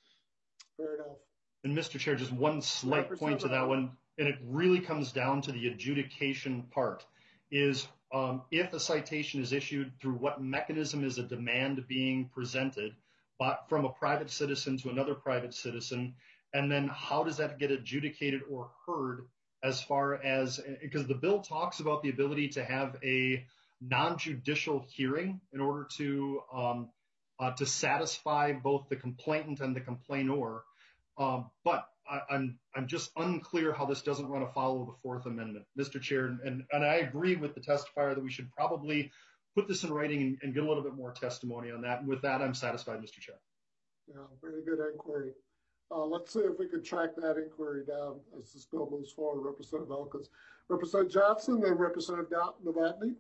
A: Fair enough.
K: And Mister Chair, just one slight point to that one, and it really comes down to the adjudication part. Is um, if a citation is issued, through what mechanism is a demand being presented, but from a private citizen to another private citizen? And then how does that get adjudicated or heard as far as, because the bill talks about the ability to have a non-judicial hearing in order to um, uh, to satisfy both the complainant and the complainor. Um, but I, I'm I'm just unclear how this doesn't run afoul of the Fourth Amendment, Mister Chair. And, and I agree with the testifier that we should probably put this in writing and, and get a little bit more testimony on that. And with that, I'm satisfied, Mister Chair.
A: Yeah, very good inquiry. Uh, let's see if we can track that inquiry down as this bill moves forward. Representative Elkins. Representative Johnson, then Representative Novotny.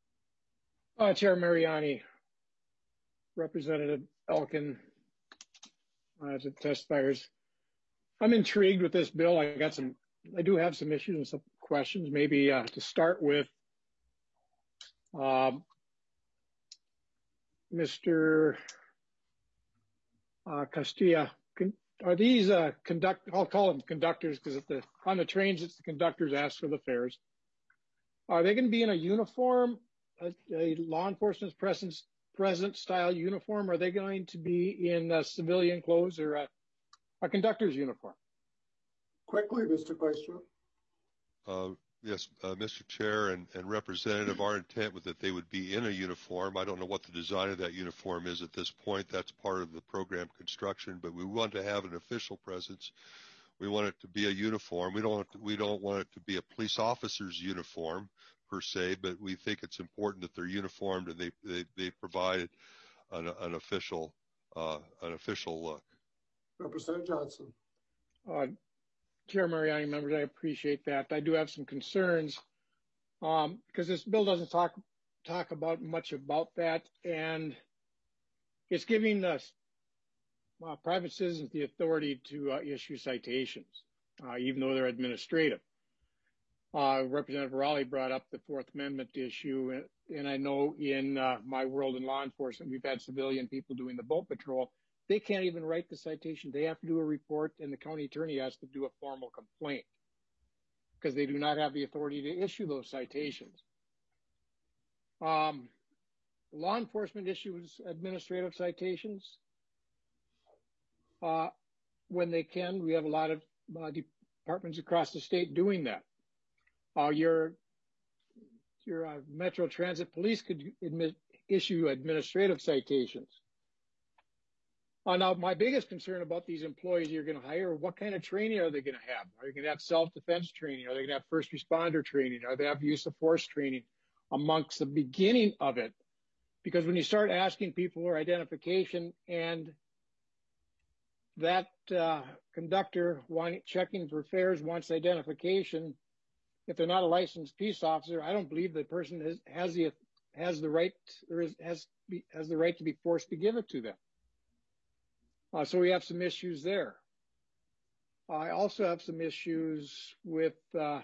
D: Uh, Chair Mariani, Representative Elkin, uh, to testifiers. I'm intrigued with this bill. I got some, I do have some issues and some questions. Maybe uh, to start with, um, Mister Uh, Castilla, con- are these uh, conduct? I'll call them conductors because at the on the trains, it's the conductors ask for the fares. Are they going to be in a uniform, a, a law enforcement's presence present style uniform? Or are they going to be in uh, civilian clothes or a, a conductor's uniform?
A: Quickly, Mister Questra.
G: Uh, yes, uh, Mister Chair and, and Representative, our intent was that they would be in a uniform. I don't know what the design of that uniform is at this point. That's part of the program construction, but we want to have an official presence. We want it to be a uniform. We don't want to, we don't want it to be a police officer's uniform per se, but we think it's important that they're uniformed and they they, they provide an, an official uh, an official look.
A: Representative Johnson.
D: Uh, Chair Mariani, members, I appreciate that. I do have some concerns um, because this bill doesn't talk talk about much about that, and it's giving us uh, private citizens the authority to uh, issue citations, uh, even though they're administrative. Uh, Representative Raleigh brought up the Fourth Amendment issue, and, and I know in uh, my world in law enforcement, we've had civilian people doing the boat patrol. They can't even write the citation. They have to do a report, and the county attorney has to do a formal complaint because they do not have the authority to issue those citations. Um, law enforcement issues administrative citations uh, when they can. We have a lot of uh, departments across the state doing that. Uh, your your uh, Metro Transit Police could admit, issue administrative citations. Uh, now, my biggest concern about these employees you're going to hire, what kind of training are they going to have? Are they going to have self-defense training? Are they going to have first responder training? Are they have use of force training amongst the beginning of it? Because when you start asking people for identification and that uh, conductor want, checking for fares wants identification, if they're not a licensed peace officer, I don't believe the person has, has the has the right or is, has has the right to be forced to give it to them. Uh, so we have some issues there. I also have some issues with uh,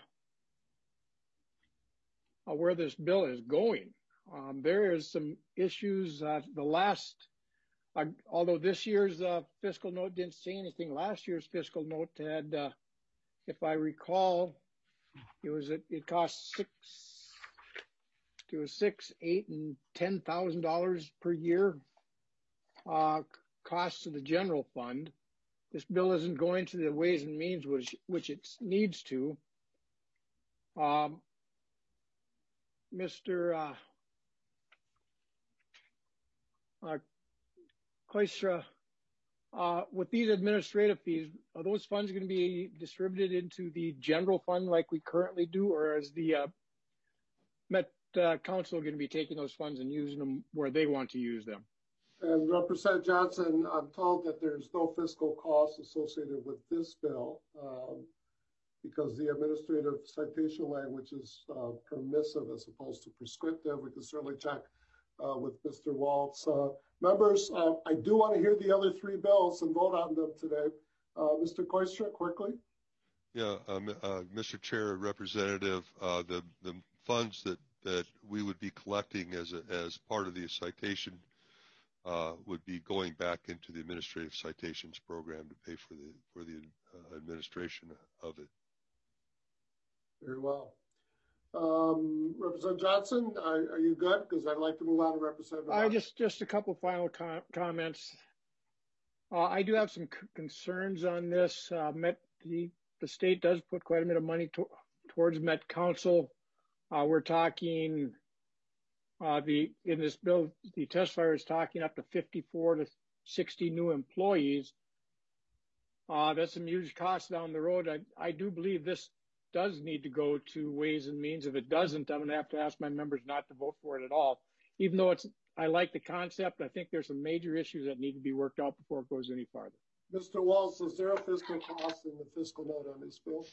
D: uh, where this bill is going. Um, there is some issues. Uh, the last, uh, although this year's uh, fiscal note didn't say anything, last year's fiscal note had, uh, if I recall, it was it, it cost six, it was six, eight, and ten thousand dollars per year. Uh, costs to the general fund. This bill isn't going to the Ways and Means, which, which it needs to. Um, Mister Uh, uh, Kleistra, uh, with these administrative fees, are those funds going to be distributed into the general fund like we currently do, or is the uh, Met uh, Council going to be taking those funds and using them where they want to use them?
A: And Representative Johnson, I'm told that there's no fiscal costs associated with this bill um, because the administrative citation language is uh, permissive as opposed to prescriptive. We can certainly check uh, with Mister Waltz. Uh, members, uh, I do want to hear the other three bills and vote on them today. Uh, Mister Koistra, quickly.
G: Yeah, um, uh, Mister Chair, Representative, uh, the the funds that that we would be collecting as a, as part of the citation Uh, would be going back into the administrative citations program to pay for the for the uh, administration of it.
A: Very well. Um, Representative Johnson, are, are you good? Because I'd like to move on to Representative.
D: I just just a couple final com comments. Uh, I do have some c concerns on this. Uh, Met the the state does put quite a bit of money to towards Met Council. Uh, we're talking. Uh, the in this bill, the testifier is talking up to fifty-four to sixty new employees. Uh, that's some huge costs down the road. I, I do believe this does need to go to Ways and Means. If it doesn't, I'm going to have to ask my members not to vote for it at all. Even though it's, I like the concept, I think there's some major issues that need to be worked out before it goes any farther.
A: Mister Waltz, is there a fiscal cost in the fiscal note on this bill?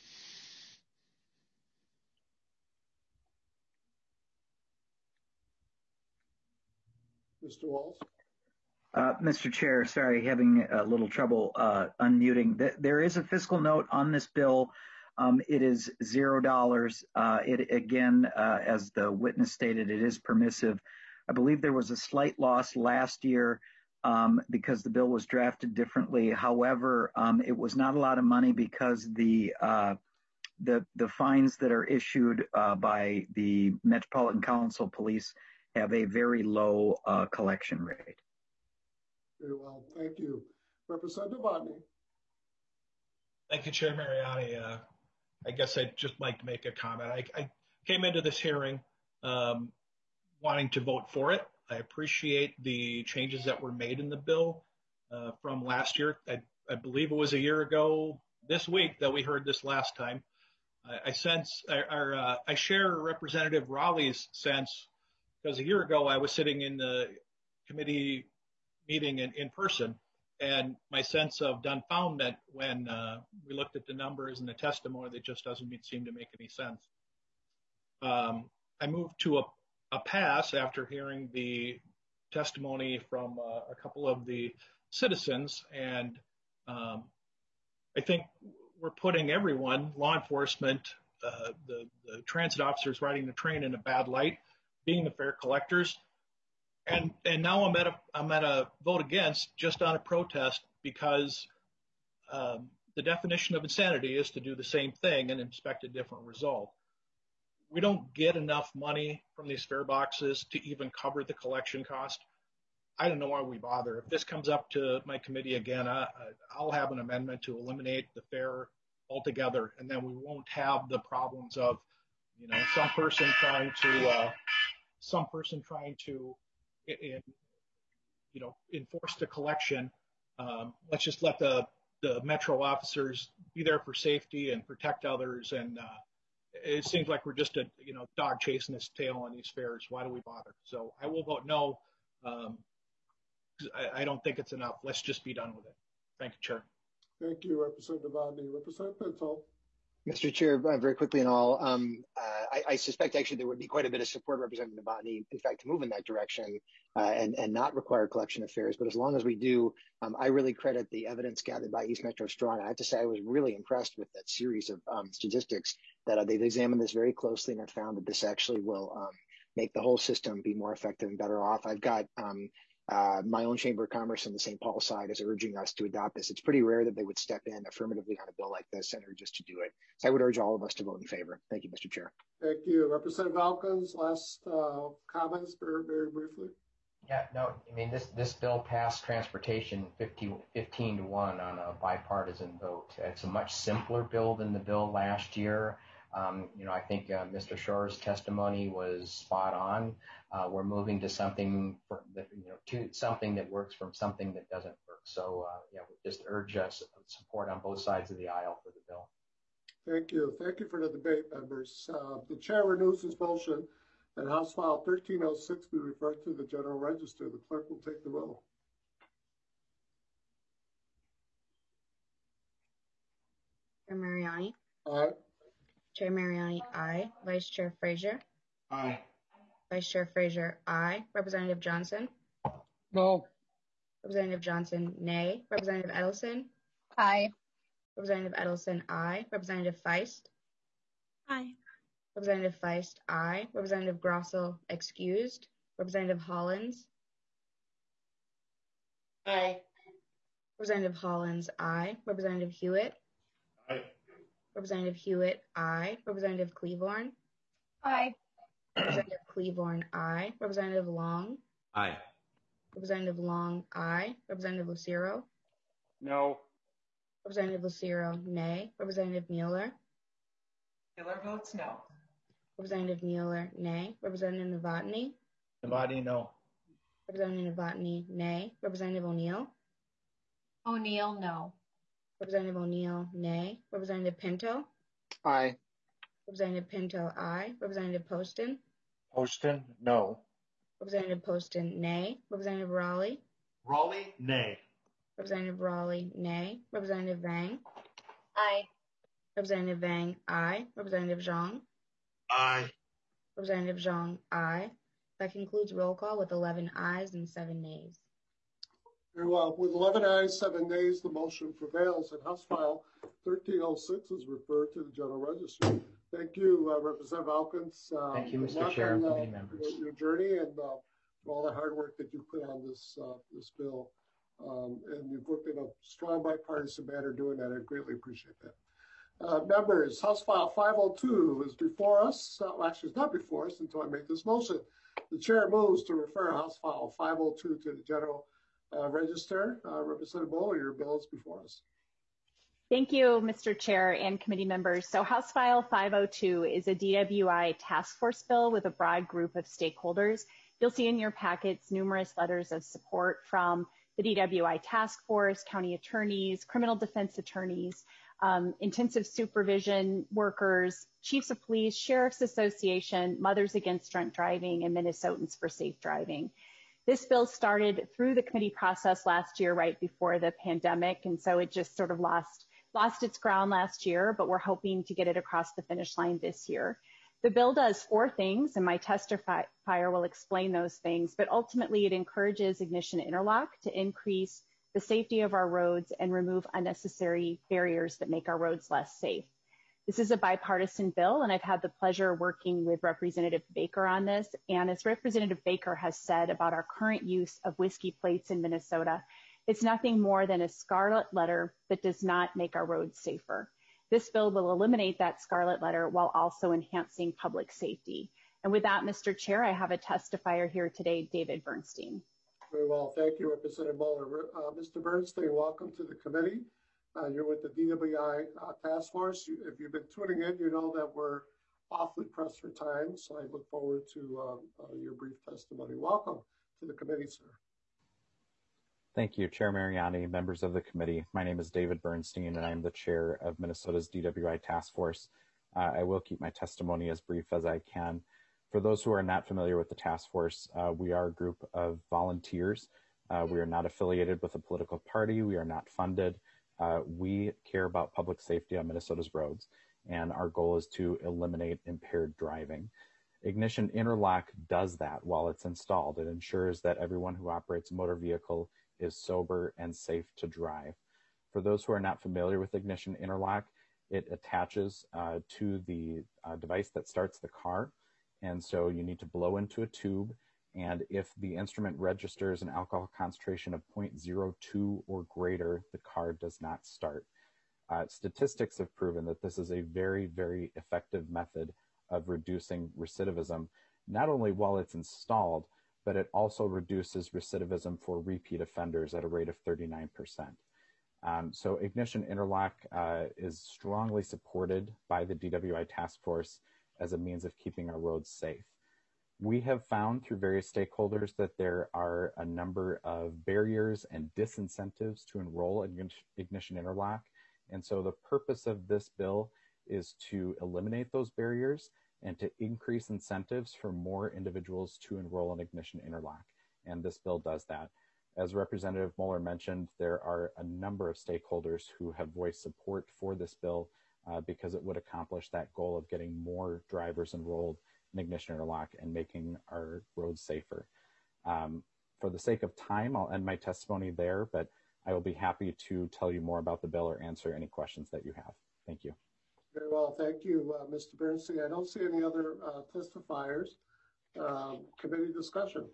A: Mister Waltz?
L: Uh, Mister Chair, sorry, having a little trouble uh, unmuting. There is a fiscal note on this bill. Um, it is zero dollars. Uh, it again, uh, as the witness stated, it is permissive. I believe there was a slight loss last year um, because the bill was drafted differently. However, um, it was not a lot of money because the uh, the the fines that are issued uh, by the Metropolitan Council Police have a very low uh, collection rate.
A: Very well, thank you. Representative Bodney.
M: Thank you, Chair Mariani. Uh, I guess I'd just like to make a comment. I, I came into this hearing um, wanting to vote for it. I appreciate the changes that were made in the bill uh, from last year. I, I believe it was a year ago this week that we heard this last time. I, I sense, or uh, I share Representative Raleigh's sense, because a year ago I was sitting in the committee meeting in, in person, and my sense of dumbfoundment when uh, we looked at the numbers and the testimony, that just doesn't seem to make any sense. Um, I moved to a, a pass after hearing the testimony from uh, a couple of the citizens, and um, I think we're putting everyone, law enforcement, uh, the, the transit officers riding the train, in a bad light, being the fare collectors. And and now I'm at a I'm at a vote against just on a protest because um, the definition of insanity is to do the same thing and expect a different result. We don't get enough money from these fare boxes to even cover the collection cost. I don't know why we bother. If this comes up to my committee again, I, I'll have an amendment to eliminate the fare altogether, and then we won't have the problems of, you know, some person trying to uh, some person trying to in, you know, enforce the collection. Um, let's just let the, the Metro officers be there for safety and protect others. And uh, it seems like we're just a, you know, dog chasing its tail on these fares. Why do we bother? So I will vote no. Um, I, I don't think it's enough. Let's just be done with it. Thank you, Chair.
A: Thank you, Representative Bodney. Representative Pinto.
N: Mister Chair, uh, very quickly and all, um, uh, I, I suspect actually there would be quite a bit of support, Representative Bodney, in fact, to move in that direction uh, and, and not require collection of fares. But as long as we do, um, I really credit the evidence gathered by East Metro Strong. I have to say I was really impressed with that series of um, statistics that uh, they've examined this very closely and have found that this actually will um, make the whole system be more effective and better off. I've got um, Uh, my own Chamber of Commerce on the Saint Paul side is urging us to adopt this. It's pretty rare that they would step in affirmatively on a bill like this and urge us to do it. So I would urge all of us to vote in favor. Thank you, Mister Chair.
A: Thank you. Representative Elkins, last uh, comments very, very briefly.
F: Yeah, no, I mean, this, this bill passed transportation fifty, fifteen to one on a bipartisan vote. It's a much simpler bill than the bill last year. Um, you know, I think uh, Mister Schorer's testimony was spot on. Uh, we're moving to something, for the, you know, to something that works from something that doesn't work. So, uh, yeah, we just urge us support on both sides of the aisle for the bill.
A: Thank you. Thank you for the debate, members. Uh, the chair renews his motion that House File thirteen oh six be referred to the General Register. The clerk will take the roll.
B: Chair Mariani.
A: Aye.
B: Chair Mariani, aye. Vice Chair Frazier.
C: Aye.
B: Vice Chair Frazier, aye. Representative Johnson.
D: No.
B: Representative Johnson, nay. Representative Edelson.
E: Aye.
B: Representative Edelson, aye. Representative Feist.
E: Aye.
B: Representative Feist, aye. Representative Grossell, excused. Representative Hollins.
E: Aye.
B: Representative Hollins, aye. Representative Hewitt.
C: Aye.
B: Representative Hewitt, aye. Representative Cleavorn.
E: Aye.
B: Representative Cleavorn, aye. Representative Long.
H: Aye.
B: Representative Long, aye. Representative Lucero.
D: No.
B: Representative Lucero, nay. Representative Mueller.
E: Mueller votes no.
B: Representative Mueller, nay. Representative Novotny.
M: Novotny, no.
B: Representative Novotny, nay. Representative O'Neill.
E: O'Neill, no.
B: Representative O'Neill, nay. Representative Pinto.
N: Aye.
B: Representative Pinto, aye. Representative Poston.
C: Poston, no.
B: Representative Poston, nay. Representative Raleigh.
K: Raleigh, nay.
B: Representative Raleigh, nay. Representative Vang.
E: Aye.
B: Representative Vang, aye. Representative Zhang.
C: Aye.
B: Representative Zhang, aye. That concludes roll call with eleven ayes and seven nays.
A: Very well. With eleven ayes, seven nays, the motion prevails, and House File thirteen oh six is referred to the General Register. Thank you, uh, Representative Elkins. Uh,
F: Thank you,
A: good
F: Mister
A: luck
F: Chair and
A: on, uh,
F: committee members.
A: Your, your journey and uh, for all the hard work that you put on this uh, this bill. Um, and you've worked in a strong bipartisan manner doing that. I greatly appreciate that. Uh, members, House File five oh two is before us. Uh, well, actually, it's not before us until I make this motion. The chair moves to refer House File five oh two to the General uh, Register. Uh, Representative Bowler, your bill is before us.
O: Thank you, Mister Chair and committee members. So House File five oh two is a D W I task force bill with a broad group of stakeholders. You'll see in your packets numerous letters of support from the D W I task force, county attorneys, criminal defense attorneys, um, intensive supervision workers, chiefs of police, sheriff's association, Mothers Against Drunk Driving, and Minnesotans for Safe Driving. This bill started through the committee process last year, right before the pandemic, and so it just sort of lost lost its ground last year, but we're hoping to get it across the finish line this year. The bill does four things, and my testifier will explain those things, but ultimately it encourages ignition interlock to increase the safety of our roads and remove unnecessary barriers that make our roads less safe. This is a bipartisan bill, and I've had the pleasure of working with Representative Baker on this. And as Representative Baker has said about our current use of whiskey plates in Minnesota, it's nothing more than a scarlet letter that does not make our roads safer. This bill will eliminate that scarlet letter while also enhancing public safety. And with that, Mister Chair, I have a testifier here today, David Bernstein.
A: Very well. Thank you, Representative Muller. Uh, Mister Bernstein, welcome to the committee. Uh, you're with the D W I uh, task force. You, if you've been tuning in, you know that we're awfully pressed for time, so I look forward to um, uh, your brief testimony. Welcome to the committee, sir.
P: Thank you, Chair Mariani, members of the committee. My name is David Bernstein, and I am the chair of Minnesota's D W I task force. Uh, I will keep my testimony as brief as I can. For those who are not familiar with the task force, uh, we are a group of volunteers. Uh, we are not affiliated with a political party. We are not funded. Uh, we care about public safety on Minnesota's roads, and our goal is to eliminate impaired driving. Ignition interlock does that while it's installed. It ensures that everyone who operates a motor vehicle is sober and safe to drive. For those who are not familiar with ignition interlock, it attaches uh, to the uh, device that starts the car. And so you need to blow into a tube. And if the instrument registers an alcohol concentration of zero point zero two or greater, the car does not start. Uh, statistics have proven that this is a very, very effective method of reducing recidivism, not only while it's installed, but it also reduces recidivism for repeat offenders at a rate of thirty-nine percent. Um, so ignition interlock uh, is strongly supported by the D W I task force as a means of keeping our roads safe. We have found through various stakeholders that there are a number of barriers and disincentives to enroll in ignition interlock. And so the purpose of this bill is to eliminate those barriers and to increase incentives for more individuals to enroll in ignition interlock. And this bill does that. As Representative Muller mentioned, there are a number of stakeholders who have voiced support for this bill uh, because it would accomplish that goal of getting more drivers enrolled in ignition interlock and making our roads safer. Um, for the sake of time, I'll end my testimony there, but I will be happy to tell you more about the bill or answer any questions that you have. Thank you.
A: Very well, thank you, uh, Mister Bernstein. I don't see any other uh, testifiers. Um, committee discussion.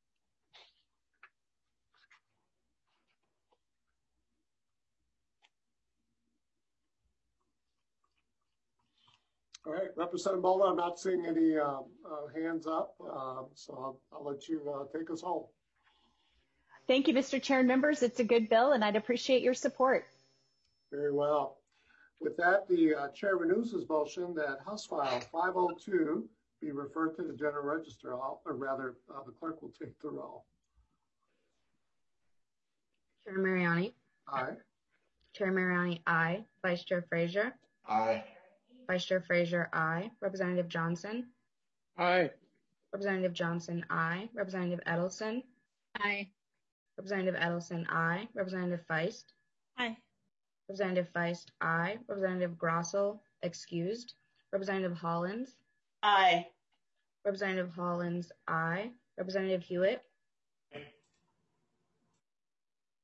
A: All right, Representative Muller, I'm not seeing any uh, uh, hands up, um, so I'll, I'll let you uh, take us home.
O: Thank you, Mister Chair and members. It's a good bill, and I'd appreciate your support.
A: Very well. With that, the uh, chair renews his motion that House File five oh two be referred to the General Register, or rather, uh, the clerk will take the roll.
B: Chair Mariani.
A: Aye.
B: Chair Mariani, aye. Vice Chair Frazier.
C: Aye.
B: Vice Chair Frazier, aye. Representative Johnson.
D: Aye.
B: Representative Johnson, aye. Representative Edelson.
E: Aye.
B: Representative Edelson, aye. Representative Feist.
E: Aye.
B: Representative Feist, aye. Representative Grossell, excused. Representative Hollins.
E: Aye.
B: Representative Hollins, aye. Representative Hewitt.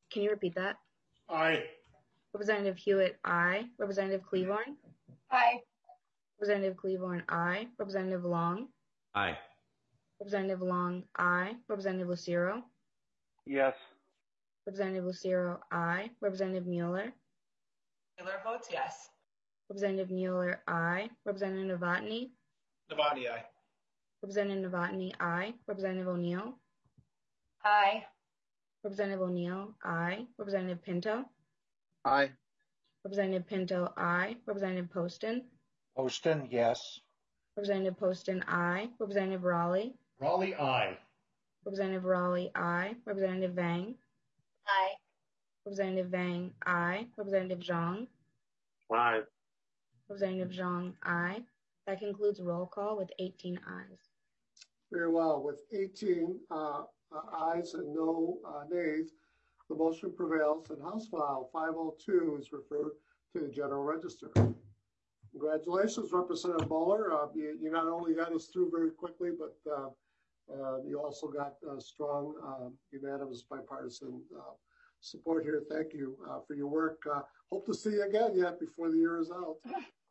B: Can you repeat that?
K: Aye.
B: Representative Hewitt, aye. Representative Cleavorn?
E: Aye.
B: Representative Cleavorn, aye. Representative Long?
Q: Aye.
B: Representative Long, aye. Representative Lucero?
Q: Yes.
B: Representative Lucero, aye. Representative Mueller?
E: Mueller votes yes.
B: Representative Mueller, aye. Representative Novotny?
M: Novotny, aye.
B: Representative Novotny, aye. Representative O'Neill?
E: Aye.
B: Representative O'Neill, aye. Representative Pinto?
Q: Aye.
B: Representative Pinto, aye. Representative Poston?
Q: Poston, yes.
B: Representative Poston, aye. Representative Raleigh?
K: Raleigh, aye.
B: Representative Raleigh, aye. Representative Vang?
E: Aye.
B: Representative Vang, aye. Representative Zhang?
Q: Aye.
B: Representative Zhang, aye. That concludes roll call with eighteen ayes.
A: Very well. With eighteen uh, uh, ayes and no uh, nays, the motion prevails, and House File five oh two is referred to the General Register. Congratulations, Representative Bowler. Uh, you, you not only got us through very quickly, but uh, uh, you also got uh, strong, uh, unanimous, bipartisan uh, support here. Thank you uh, for your work. Uh, hope to see you again yet before the year is out.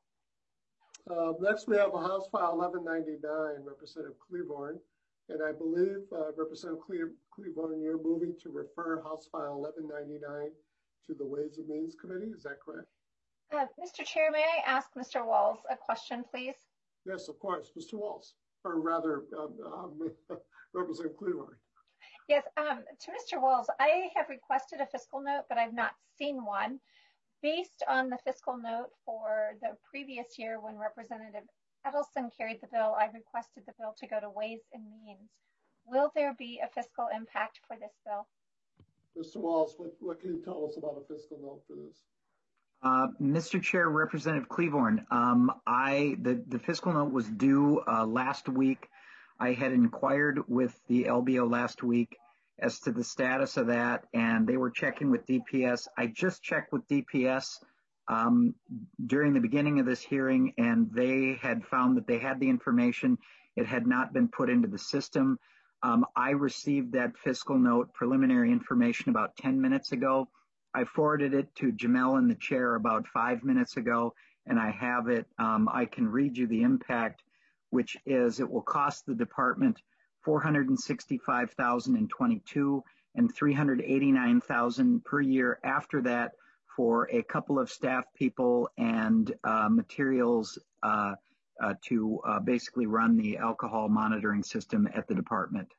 A: Uh, next, we have a House File eleven ninety-nine, Representative Cleavorn. And I believe, uh, Representative Cle Cleavorn, you're moving to refer House File eleven ninety-nine to the Ways and Means Committee. Is that correct?
E: Uh, Mister Chair, may I ask Mister Walls a question, please?
A: Yes, of course. Mister Walls, or rather, um, um, Representative Cleavorn.
E: Yes, um, to Mister Walls, I have requested a fiscal note, but I've not seen one. Based on the fiscal note for the previous year when Representative Edelson carried the bill, I requested the bill to go to Ways and Means. Will there be a fiscal impact for this bill?
A: Mister Walls, what, what can you tell us about a fiscal note for this?
L: Uh, Mister Chair, Representative Cleavorn, um, I the, the fiscal note was due uh, last week. I had inquired with the L B O last week as to the status of that, and they were checking with D P S. I just checked with D P S um, during the beginning of this hearing, and they had found that they had the information. It had not been put into the system. Um, I received that fiscal note preliminary information about ten minutes ago. I forwarded it to Jamel and the chair about five minutes ago, and I have it. Um, I can read you the impact, which is it will cost the department four hundred sixty-five thousand twenty-two dollars and three hundred eighty-nine thousand dollars per year after that for a couple of staff people and uh, materials uh, uh, to uh, basically run the alcohol monitoring system at the department.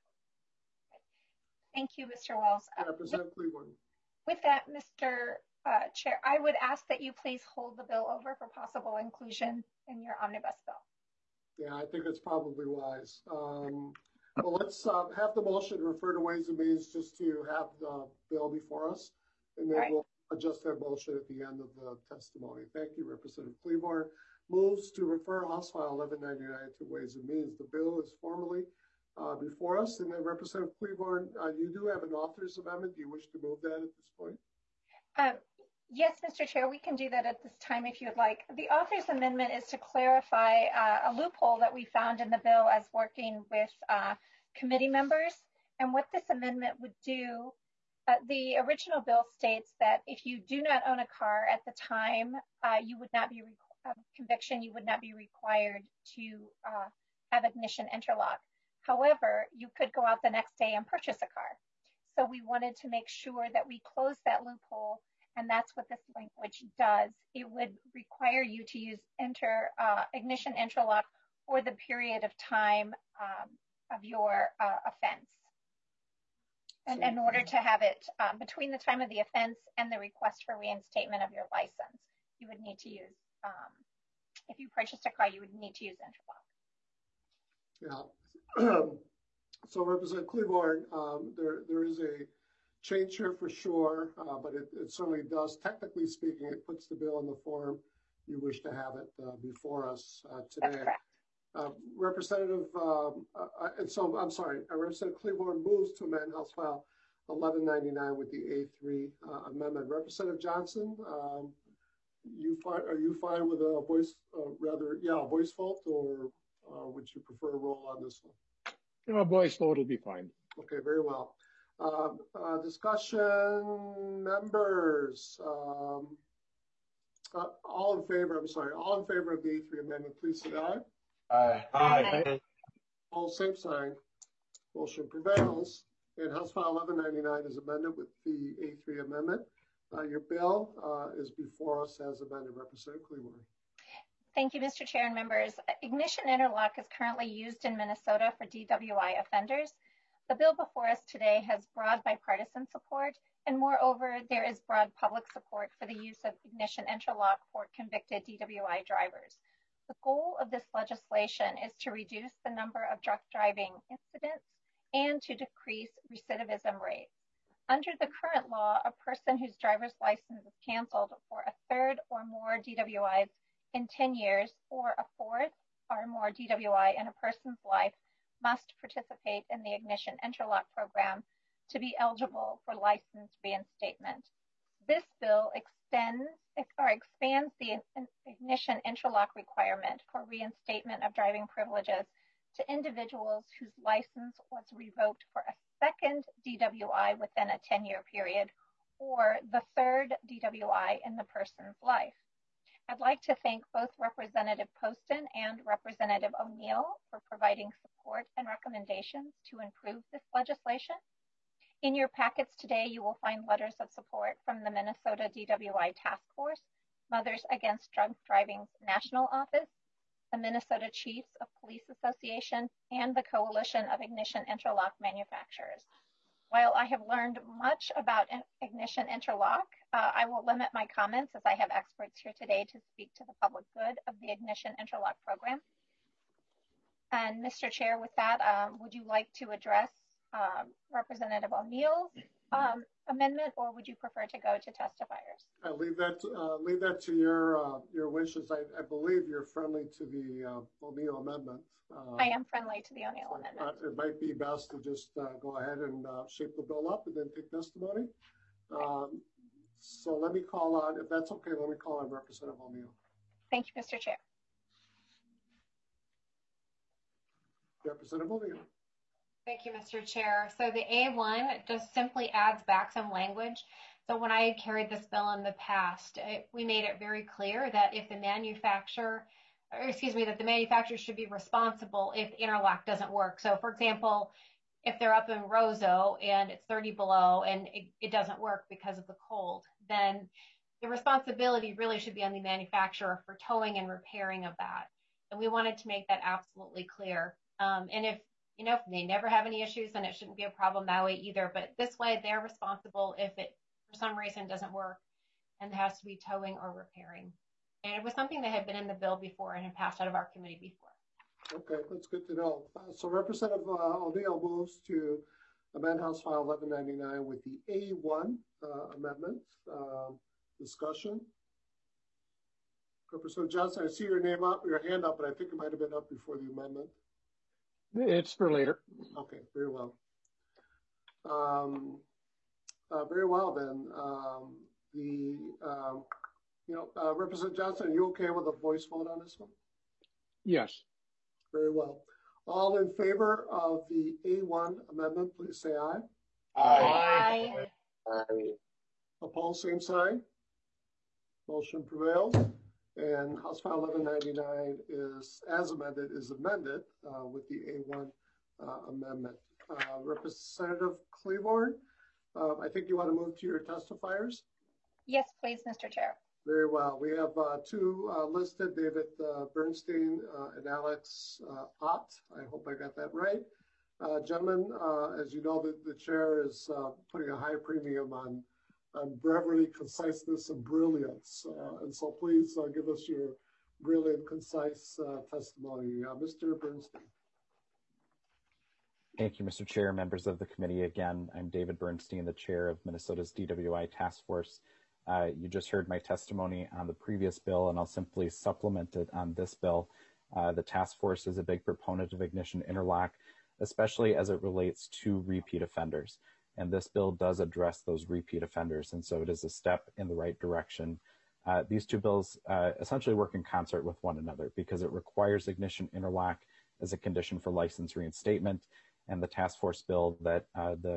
E: Thank you, Mister Walls.
A: Representative Cleavorn.
E: With that, Mister Uh, Chair, I would ask that you please hold the bill over for possible inclusion in your omnibus bill.
A: Yeah, I think it's probably wise. Um, well, let's uh, have the motion to refer to Ways and Means just to have the bill before us, and then right. we'll adjust that motion at the end of the testimony. Thank you, Representative Cleavorn. Moves to refer House File eleven ninety-nine to Ways and Means. The bill is formally uh, before us, and then Representative Cleavorn, uh, you do have an author's amendment. Do you wish to move that at this point?
E: Um, yes, Mister Chair, we can do that at this time if you'd like. The author's amendment is to clarify uh, a loophole that we found in the bill as working with uh, committee members. And what this amendment would do, uh, the original bill states that if you do not own a car at the time, uh, you would not be, uh, conviction, you would not be required to uh, have ignition interlock. However, you could go out the next day and purchase a car. So we wanted to make sure that we close that loophole, and that's what this language does. It would require you to use inter, uh, ignition interlock for the period of time um, of your uh, offense. And in order to have it um, between the time of the offense and the request for reinstatement of your license, you would need to use, um, if you purchased a car, you would need to use interlock.
A: Yeah. So, Representative Cleavorn, um, there there is a change here for sure, uh, but it, it certainly does. Technically speaking, it puts the bill in the form you wish to have it uh, before us uh, today. Uh, Representative, um, uh, and so I'm sorry, uh, Representative Cleavorn moves to amend House File eleven ninety-nine with the A three uh, amendment. Representative Johnson, um, you find, are you fine with a voice, uh, rather, yeah, a voice vote, or uh, would you prefer a roll on this one?
D: No, voice vote will be fine.
A: Okay, very well. Uh, uh, discussion, members. Um, uh, all in favor, I'm sorry, all in favor of the A three amendment, please say aye.
Q: Aye.
A: Aye. All same sign. Motion prevails. And House File eleven ninety-nine is amended with the A three amendment. Uh, your bill uh, is before us as amended. Representative Cleaver.
E: Thank you, Mister Chair and members. Ignition interlock is currently used in Minnesota for D W I offenders. The bill before us today has broad bipartisan support, and moreover, there is broad public support for the use of ignition interlock for convicted D W I drivers. The goal of this legislation is to reduce the number of drunk driving incidents and to decrease recidivism rates. Under the current law, a person whose driver's license is canceled for a third or more D W Is in ten years or a fourth or more D W I in a person's life must participate in the ignition interlock program to be eligible for license reinstatement. This bill extends or expands the ignition interlock requirement for reinstatement of driving privileges to individuals whose license was revoked for a second D W I within a ten-year period or the third D W I in the person's life. I'd like to thank both Representative Poston and Representative O'Neill for providing support and recommendations to improve this legislation. In your packets today, you will find letters of support from the Minnesota D W I Task Force, Mothers Against Drunk Driving's National Office, the Minnesota Chiefs of Police Association, and the Coalition of Ignition Interlock Manufacturers. While I have learned much about ignition interlock, uh, I will limit my comments as I have experts here today to speak to the public good of the ignition interlock program. And Mister Chair, with that, um, would you like to address um, Representative O'Neill's um, amendment, or would you prefer to go to testifiers?
A: I leave that uh, leave that to your uh, your wishes. I, I believe you're friendly to the uh, O'Neill amendment. Uh,
E: I am friendly to the O'Neill amendment.
A: Uh, it might be best to just uh, go ahead and uh, shape the bill up and then take testimony. Um, so let me call on, if that's okay, let me call on Representative O'Neill.
E: Thank you, Mister Chair.
A: Representative O'Neill.
R: Thank you, Mister Chair. So the A one just simply adds back some language. So when I carried this bill in the past, it, we made it very clear that if the manufacturer, or excuse me, that the manufacturer should be responsible if the interlock doesn't work. So for example, if they're up in Roseau and it's thirty below and it, it doesn't work because of the cold, then the responsibility really should be on the manufacturer for towing and repairing of that. And we wanted to make that absolutely clear. Um, and if You know, if they never have any issues, then it shouldn't be a problem that way either. But this way, they're responsible if it, for some reason, doesn't work and there has to be towing or repairing. And it was something that had been in the bill before and had passed out of our committee before.
A: Okay, that's good to know. Uh, so Representative uh, O'Neill moves to amend House File eleven ninety-nine with the A one uh, amendment. Uh, discussion. Representative Johnson, I see your name up, your hand up, but I think it might have been up before the amendment.
D: It's for later.
A: Okay, very well. Um, uh, very well then. Um, the um, you know, uh, Representative Johnson, are you okay with a voice vote on this one?
D: Yes.
A: Very well. All in favor of the A one amendment, please say aye.
Q: Aye.
A: Aye. Aye. Opposed, same sign. Motion prevails. And House File eleven ninety-nine is, as amended, is amended uh, with the A one uh, amendment. Uh, Representative Cleaver, uh, I think you want to move to your testifiers?
E: Yes, please, Mister Chair.
A: Very well. We have uh, two uh, listed, David uh, Bernstein uh, and Alex uh, Ott. I hope I got that right. Uh, gentlemen, uh, as you know, the, the chair is uh, putting a high premium on on brevity, conciseness, and brilliance. Uh, and so please uh, give us your brilliant, concise uh, testimony. Uh, Mister Bernstein.
P: Thank you, Mister Chair, members of the committee. Again, I'm David Bernstein, the chair of Minnesota's D W I Task Force. Uh, you just heard my testimony on the previous bill, and I'll simply supplement it on this bill. Uh, the task force is a big proponent of ignition interlock, especially as it relates to repeat offenders. And this bill does address those repeat offenders, and so it is a step in the right direction. Uh, these two bills uh, essentially work in concert with one another because it requires ignition interlock as a condition for license reinstatement, and the task force bill that uh, the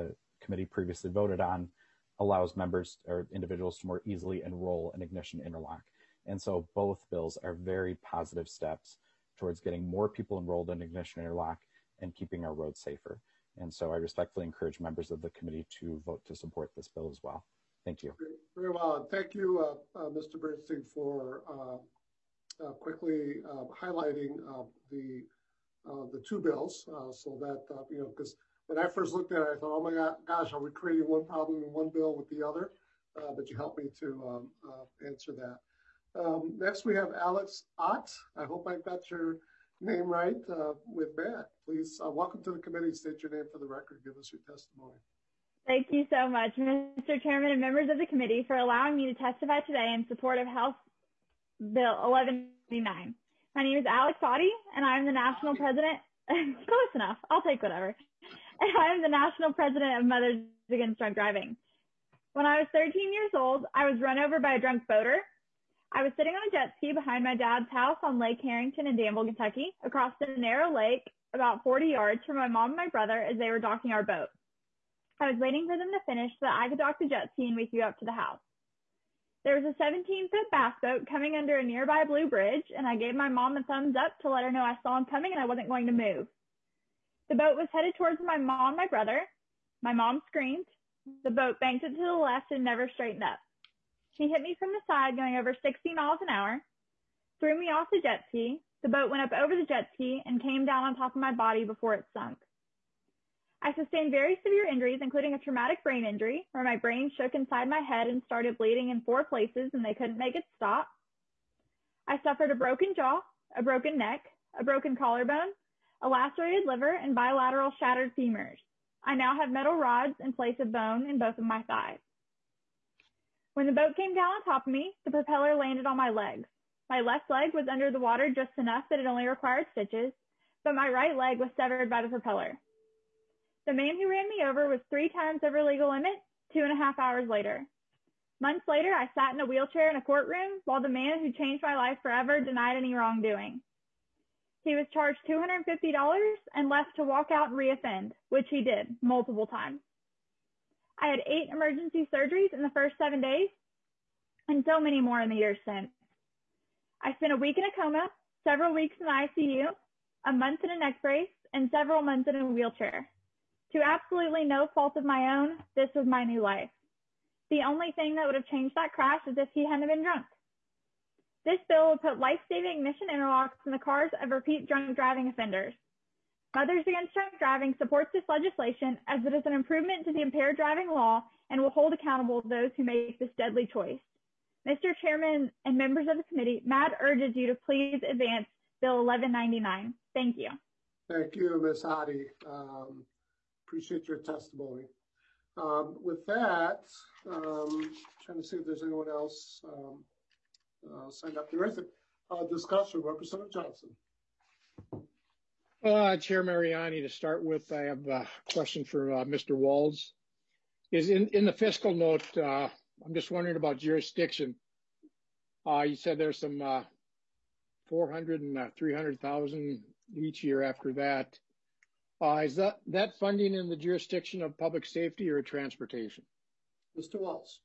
P: committee previously voted on allows members or individuals to more easily enroll in Ignition Interlock. And so both bills are very positive steps towards getting more people enrolled in Ignition Interlock and keeping our roads safer. And so I respectfully encourage members of the committee to vote to support this bill as well. Thank you.
A: Very well. And thank you, uh, uh, Mister Bernstein, for uh, uh, quickly uh, highlighting uh, the uh, the two bills uh, so that, uh, you know, because when I first looked at it, I thought, oh my God, gosh, are we creating one problem in one bill with the other? Uh, but you helped me to um, uh, answer that. Um, next, we have Alex Ott. I hope I got your name right uh, with Matt. Please, uh, welcome to the committee. State your name for the record. Give us your testimony.
S: Thank you so much, Mister Chairman and members of the committee, for allowing me to testify today in support of House Bill eleven ninety-nine. My name is Alex Otti, and I'm the national president. Close enough. I'll take whatever. And I'm the national president of Mothers Against Drunk Driving. When I was thirteen years old, I was run over by a drunk boater. I was sitting on a jet ski behind my dad's house on Lake Harrington in Danville, Kentucky, across the narrow lake about forty yards from my mom and my brother as they were docking our boat. I was waiting for them to finish so that I could dock the jet ski and meet you up to the house. There was a seventeen foot bass boat coming under a nearby blue bridge, and I gave my mom a thumbs up to let her know I saw him coming and I wasn't going to move. The boat was headed towards my mom and my brother. My mom screamed. The boat banked it to the left and never straightened up. He hit me from the side going over sixty miles an hour, threw me off the jet ski. The boat went up over the jet ski and came down on top of my body before it sunk. I sustained very severe injuries, including a traumatic brain injury, where my brain shook inside my head and started bleeding in four places and they couldn't make it stop. I suffered a broken jaw, a broken neck, a broken collarbone, a lacerated liver, and bilateral shattered femurs. I now have metal rods in place of bone in both of my thighs. When the boat came down on top of me, the propeller landed on my legs. My left leg was under the water just enough that it only required stitches, but my right leg was severed by the propeller. The man who ran me over was three times over legal limit, two and a half hours later. Months later, I sat in a wheelchair in a courtroom while the man who changed my life forever denied any wrongdoing. He was charged two hundred fifty dollars and left to walk out and reoffend, which he did multiple times. I had eight emergency surgeries in the first seven days and so many more in the years since. I spent a week in a coma, several weeks in the I C U, a month in a neck brace, and several months in a wheelchair. To absolutely no fault of my own, this was my new life. The only thing that would have changed that crash is if he hadn't been drunk. This bill would put life-saving ignition interlocks in the cars of repeat drunk driving offenders. Mothers Against Drunk Driving supports this legislation as it is an improvement to the impaired driving law and will hold accountable those who make this deadly choice. Mister Chairman and members of the committee, Matt urges you to please advance Bill eleven ninety-nine. Thank you.
A: Thank you, Miz Hadi. Um, appreciate your testimony. Um, with that, um, trying to see if there's anyone else um, uh, signed up. There is a uh, discussion. Representative Johnson.
D: Uh, Chair Mariani, to start with, I have a question for uh, Mister Walz. Is in, in the fiscal note, uh, I'm just wondering about jurisdiction. Uh, you said there's some uh, four hundred and uh, three hundred thousand each year after that. Uh, is that, that funding in the jurisdiction of public safety or transportation?
A: Mister Walz.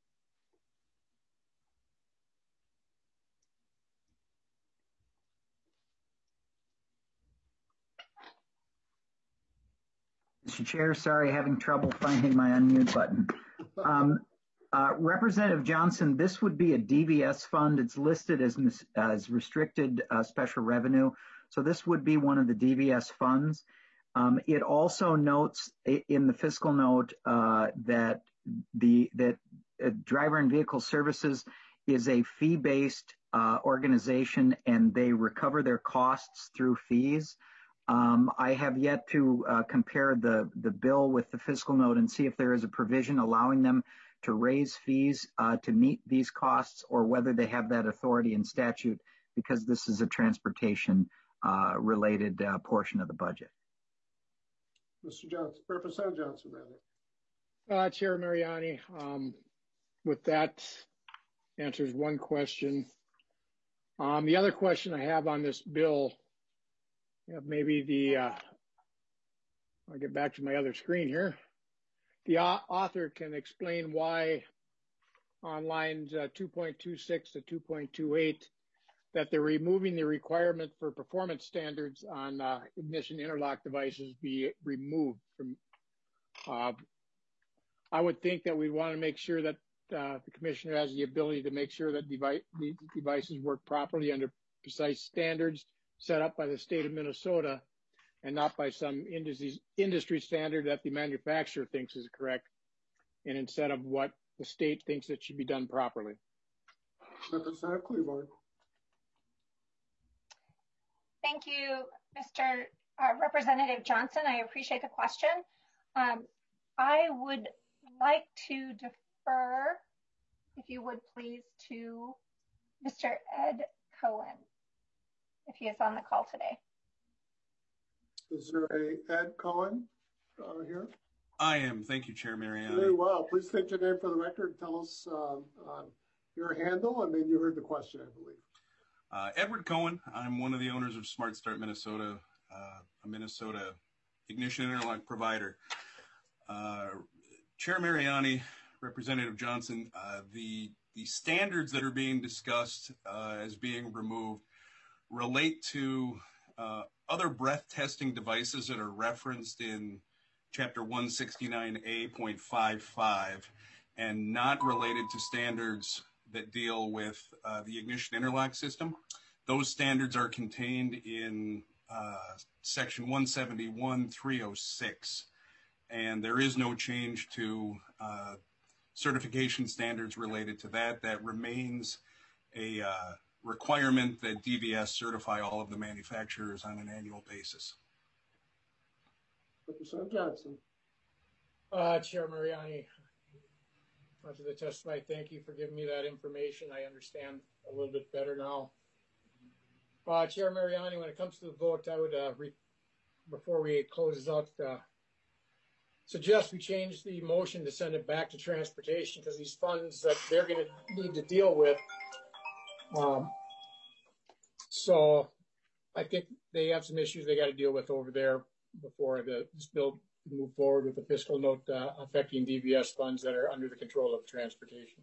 L: Mister Chair, sorry, having trouble finding my unmute button. Um, uh, Representative Johnson, this would be a D V S fund. It's listed as, as restricted uh, special revenue. So this would be one of the D V S funds. Um, it also notes in the fiscal note uh, that the that uh, Driver and Vehicle Services is a fee-based uh, organization, and they recover their costs through fees. Um, I have yet to uh, compare the, the bill with the fiscal note and see if there is a provision allowing them to raise fees uh, to meet these costs, or whether they have that authority in statute, because this is a transportation uh, related uh, portion of the budget.
A: Mister Johnson, Representative Johnson, rather.
D: Uh, Chair Mariani, um, with that answers one question. Um, the other question I have on this bill, you know, maybe the, uh, I'll get back to my other screen here. the author can explain why on lines uh, two point two six to two point two eight that they're removing the requirement for performance standards on uh, ignition interlock devices be removed from. Uh, I would think that we want to make sure that uh, the commissioner has the ability to make sure that device, these devices work properly under precise standards set up by the state of Minnesota and not by some industry, industry standard that the manufacturer thinks is correct, and instead of what the state thinks it should be done properly.
A: Representative Cleaver.
E: Thank you, Mister Uh, Representative Johnson. I appreciate the question. Um, I would like to defer, if you would please, to Mister Ed Cohen, if he is on the call today.
A: Is there a Ed Cohen uh, here?
T: I am. Thank you, Chair Mariani.
A: Very well. Please state your name for the record. Tell us um, uh, your handle, and then you heard the question, I believe.
T: Uh, Edward Cohen. I'm one of the owners of Smart Start Minnesota, uh, a Minnesota ignition interlock provider. Uh, Chair Mariani, Representative Johnson, uh, the the standards that are being discussed uh, as being removed relate to uh, other breath testing devices that are referenced in Chapter one sixty-nine A point five five and not related to standards that deal with uh, the ignition interlock system. Those standards are contained in uh, Section one seventy-one three oh six, and there is no change to uh, certification standards related to that. That remains a uh, requirement that D V S certify all of the manufacturers on an annual basis.
A: Representative Johnson.
D: Uh, Chair Mariani, to the testify, thank you for giving me that information. I understand a little bit better now. Uh, Chair Mariani, when it comes to the vote, I would, uh, re before we close this out, uh, suggest we change the motion to send it back to transportation, because these funds that they're going to need to deal with. Um, so I think they have some issues they got to deal with over there before the, this bill can move forward with a fiscal note uh, affecting D V S funds that are under the control of transportation.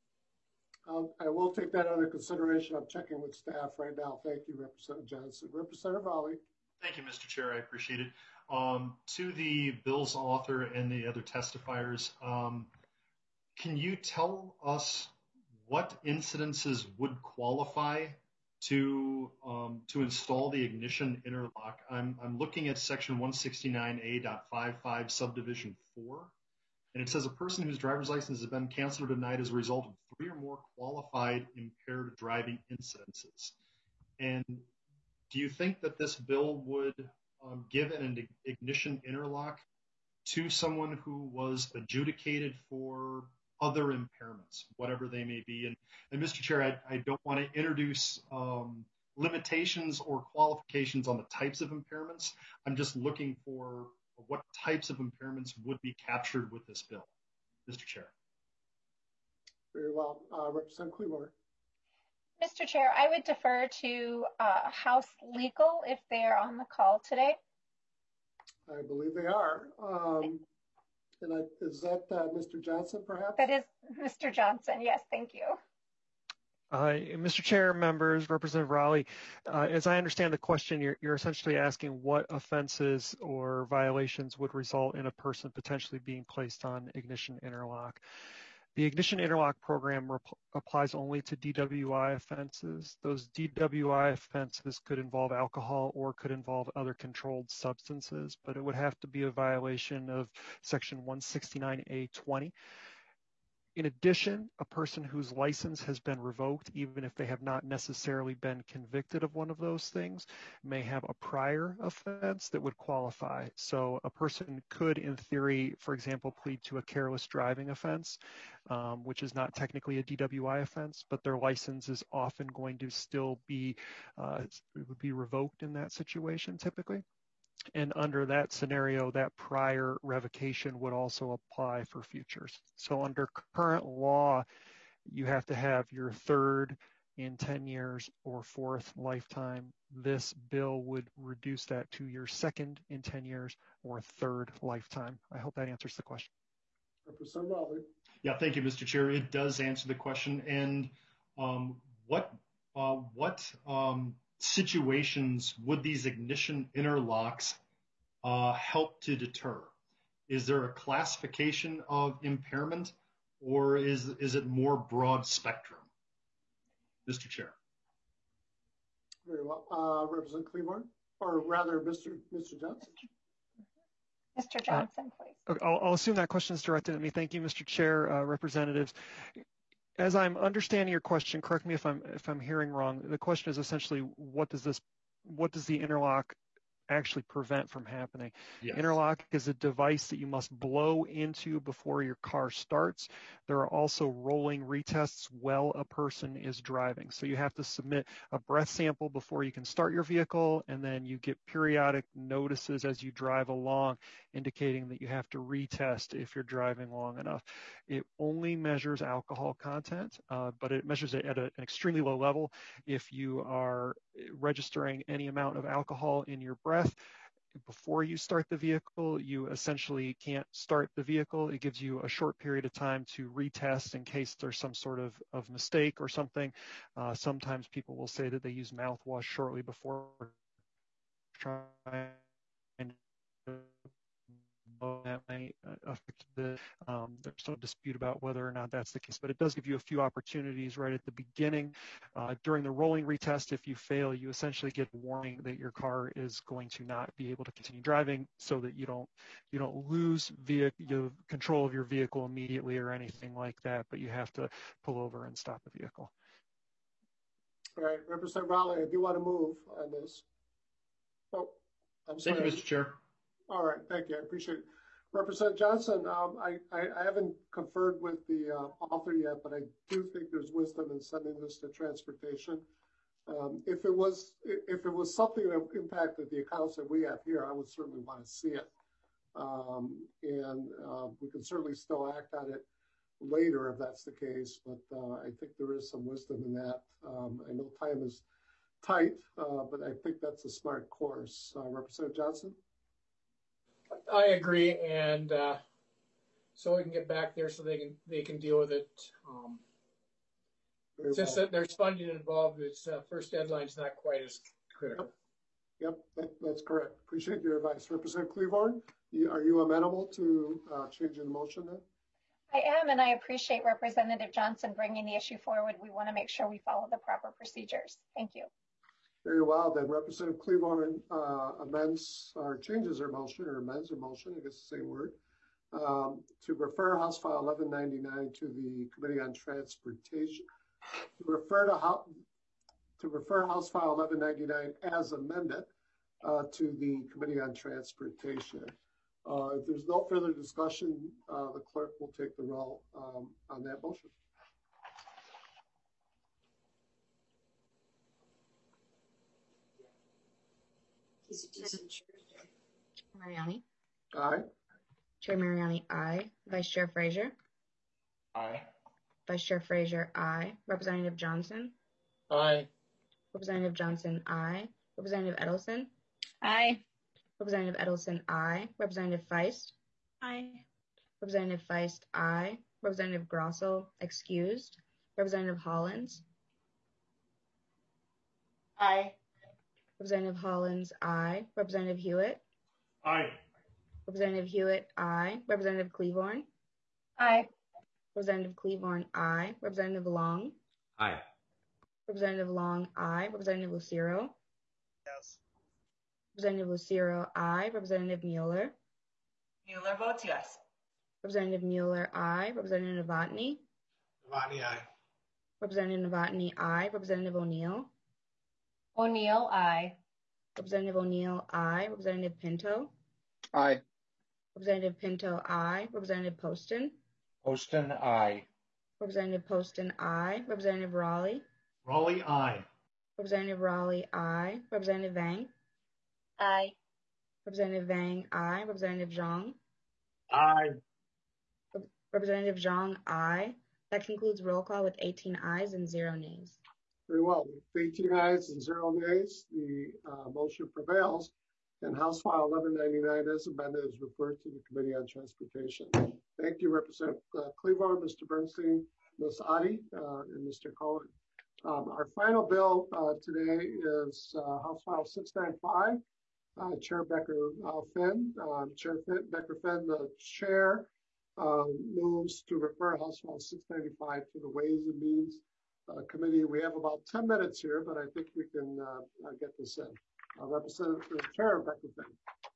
A: Um, I will take that under consideration. I'm checking with staff right now. Thank you, Representative Johnson. Representative Raleigh.
K: Thank you, Mister Chair. I appreciate it. Um, to the bill's author and the other testifiers, um, can you tell us what incidences would qualify to um, to install the ignition interlock? I'm, I'm looking at section one sixty-nine A point five five subdivision four, and it says a person whose driver's license has been canceled or denied as a result of three or more qualified impaired driving incidences. And do you think that this bill would um, give an ignition interlock to someone who was adjudicated for other impairments, whatever they may be? And, and Mister Chair, I, I don't want to introduce um, limitations or qualifications on the types of impairments. I'm just looking for what types of impairments would be captured with this bill, Mister Chair.
A: Very well. Uh, Representative Cleaver.
E: Mister Chair, I would defer to uh, House Legal if they are on the call today.
A: I believe they are. Um, And I, is that uh, Mister Johnson, perhaps?
E: That is Mister Johnson. Yes, thank you.
U: Uh, Mister Chair, members, Representative Raleigh, uh, as I understand the question, you're, you're essentially asking what offenses or violations would result in a person potentially being placed on ignition interlock. The ignition interlock program applies only to D W I offenses. Those D W I offenses could involve alcohol or could involve other controlled substances, but it would have to be a violation of section one sixty-nine A twenty. In addition, a person whose license has been revoked, even if they have not necessarily been convicted of one of those things, may have a prior offense that would qualify. So a person could, in theory, for example, plead to a careless driving offense, um, which is not technically a D W I offense, but their license is often going to still be, uh, it would be revoked in that situation typically. And under that scenario, that prior revocation would also apply for futures. So under current law, you have to have your third in ten years or fourth lifetime. This bill would reduce that to your second in ten years or third lifetime. I hope that answers the question.
A: Representative Raleigh.
K: Yeah, thank you, Mister Chair. It does answer the question. And um, what uh, what um, situations would these ignition interlocks uh, help to deter? Is there a classification of impairment, or is is it more broad spectrum? Mister Chair.
A: Very well. Uh, Representative Cleaborn, or rather, Mister Mister Johnson.
E: Mister Johnson, please.
U: Uh, I'll, I'll assume that question is directed at me. Thank you, Mister Chair, uh, representatives. As I'm understanding your question, correct me if I'm if I'm hearing wrong. The question is essentially, what does this, what does the interlock actually prevent from happening?
K: Yes.
U: Interlock is a device that you must blow into before your car starts. There are also rolling retests while a person is driving. So you have to submit a breath sample before you can start your vehicle, and then you get periodic notices as you drive along indicating that you have to retest if you're driving long enough. It only measures alcohol content, uh, but it measures it at a, an extremely low level. If you are registering any amount of alcohol in your breath before you start the vehicle, you essentially can't start the vehicle. It gives you a short period of time to retest in case there's some sort of, of mistake or something. Uh, sometimes people will say that they use mouthwash shortly before trying to that might affect the, um, there's some dispute about whether or not that's the case, but it does give you a few opportunities right at the beginning. Uh, during the rolling retest, if you fail, you essentially get a warning that your car is going to not be able to continue driving, so that you don't you don't lose vehicle control of your vehicle immediately or anything like that, but you have to pull over and stop the vehicle.
A: All right, Representative Raleigh, I do want to move on this. Oh, I'm sorry.
K: Thank you, Mister Chair.
A: All right, thank you. I appreciate it. Representative Johnson, um, I, I, I haven't conferred with the uh, author yet, but I do think there's wisdom in sending this to transportation. Um, if it was if it was something that impacted the accounts that we have here, I would certainly want to see it. Um, and uh, we can certainly still act on it later if that's the case, but uh, I think there is some wisdom in that. Um, I know time is tight, uh, but I think that's a smart course. Uh, Representative Johnson?
I: I agree, and uh, so we can get back there so they can they can deal with it. Um, since well. there's funding involved, its uh, first deadline's not quite as critical.
A: Yep, yep that, that's correct. Appreciate your advice. Representative Cleaborn, you, are you amenable to uh, changing the motion then?
E: I am, and I appreciate Representative Johnson bringing the issue forward. We want to make sure we follow the proper procedures. Thank you.
A: Very well, then Representative Cleaborn uh, amends or changes her motion, or amends her motion, I guess the same word, um, to refer House File eleven ninety-nine to the Committee on Transportation, to refer to, how, to refer House File eleven ninety-nine as amended uh, to the Committee on Transportation. Uh, if there's no further discussion, uh, the clerk will take the roll um, on that motion.
B: Mariani?
A: Aye.
B: Chair Mariani, aye. Vice Chair Frazier?
Q: Aye.
B: Vice Chair Frazier, aye. Representative Johnson?
I: Aye.
B: Representative Johnson, aye. Representative Edelson?
O: Aye.
B: Representative Edelson, aye. Representative Feist?
O: Aye.
B: Representative Feist, aye. Representative Grosso, excused. Representative Hollins?
R: Aye.
B: Representative Hollins, aye. Representative Hewitt?
K: Aye.
B: Representative Hewitt, aye. Representative Cleaborn?
E: Aye.
B: Representative Cleaborn, aye. Representative Long?
H: Aye.
B: Representative Long, aye. Representative Lucero?
I: Yes.
B: Representative Lucero, aye. Representative Mueller?
R: Mueller votes yes.
B: Representative Mueller, aye. Representative Novotny?
I: Novotny, aye.
B: Representative Novotny, aye. Representative O'Neill?
R: O'Neill, aye.
B: Representative O'Neill, aye. Representative Pinto?
N: Aye.
B: Representative Pinto, aye. Representative Poston?
Q: Poston, aye.
B: Representative Poston, aye. Representative Raleigh?
K: Raleigh, aye.
B: Representative Raleigh, aye. Representative Vang?
R: Aye.
B: Representative Vang, aye. Representative Zhang?
I: Aye.
B: Representative Zhang, aye. That concludes roll call with eighteen ayes and zero nays.
A: Very well. With eighteen ayes and zero nays, the uh, motion prevails, and House File eleven ninety-nine as amended is referred to the Committee on Transportation. Thank you, Representative uh, Cleaver, Mister Bernstein, Miz Adi, uh, and Mister Cohen. Um, our final bill uh, today is uh, House File six ninety-five. Uh, Chair Becker uh, Finn, um, Chair Finn, Becker Finn, the chair, um, moves to refer House File six ninety-five to the Ways and Means uh, Committee. We have about ten minutes here, but I think we can uh, uh, get this in. Uh, Representative Chair Becker Finn.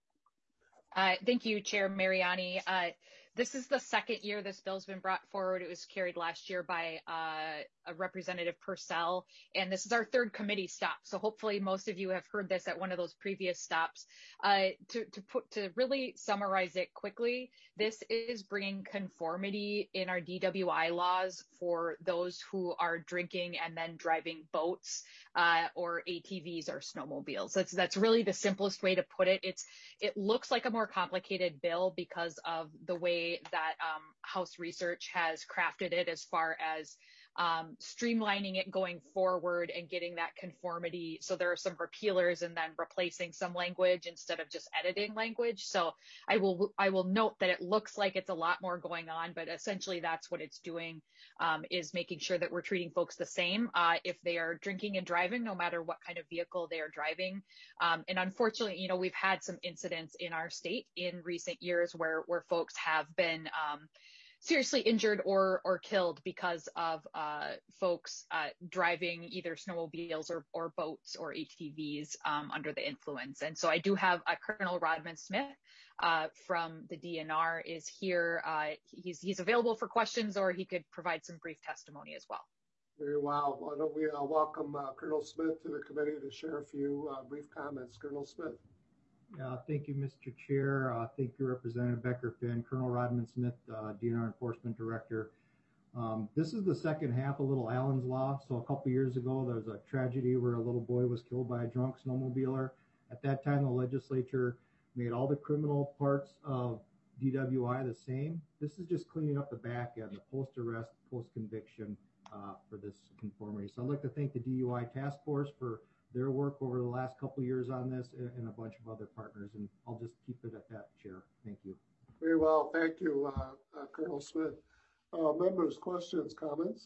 J: Uh, thank you, Chair Mariani. Uh, this is the second year this bill's been brought forward. It was carried last year by uh, a Representative Purcell, and this is our third committee stop. So hopefully most of you have heard this at one of those previous stops. Uh, to, to put to really summarize it quickly, this is bringing conformity in our D W I laws for those who are drinking and then driving boats uh, or A T Vs or snowmobiles. That's that's really the simplest way to put it. It's it looks like a more complicated bill because of the way that um, House Research has crafted it as far as um, streamlining it going forward and getting that conformity. So there are some repealers and then replacing some language instead of just editing language. So I will I will note that it looks like it's a lot more going on, but essentially that's what it's doing, um, is making sure that we're treating folks the same uh, if they are drinking and driving, no matter what kind of vehicle they are driving. Um, and unfortunately, you know, we've had some incidents in our state in recent years where where folks have been um, seriously injured or or killed because of uh, folks uh, driving either snowmobiles or, or boats or A T Vs um, under the influence. And so I do have uh, Colonel Rodman Smith uh, from the D N R is here. Uh, he's he's available for questions, or he could provide some brief testimony as well.
A: Very well. Why don't we uh, welcome uh, Colonel Smith to the committee to share a few uh, brief comments. Colonel Smith.
V: Uh, thank you, Mister Chair. Uh, thank you, Representative Becker Finn, Colonel Rodman Smith, uh, D N R Enforcement Director. Um, this is the second half of Little Allen's Law. So a couple years ago, there was a tragedy where a little boy was killed by a drunk snowmobiler. At that time, the legislature made all the criminal parts of D W I the same. This is just cleaning up the back end, the post-arrest, post-conviction uh, for this conformity. So I'd like to thank the D U I Task Force for their work over the last couple of years on this, and a bunch of other partners, and I'll just keep it at that, Chair. Thank you.
A: Very well. Thank you, uh, uh, Colonel Smith. Uh, members, questions, comments?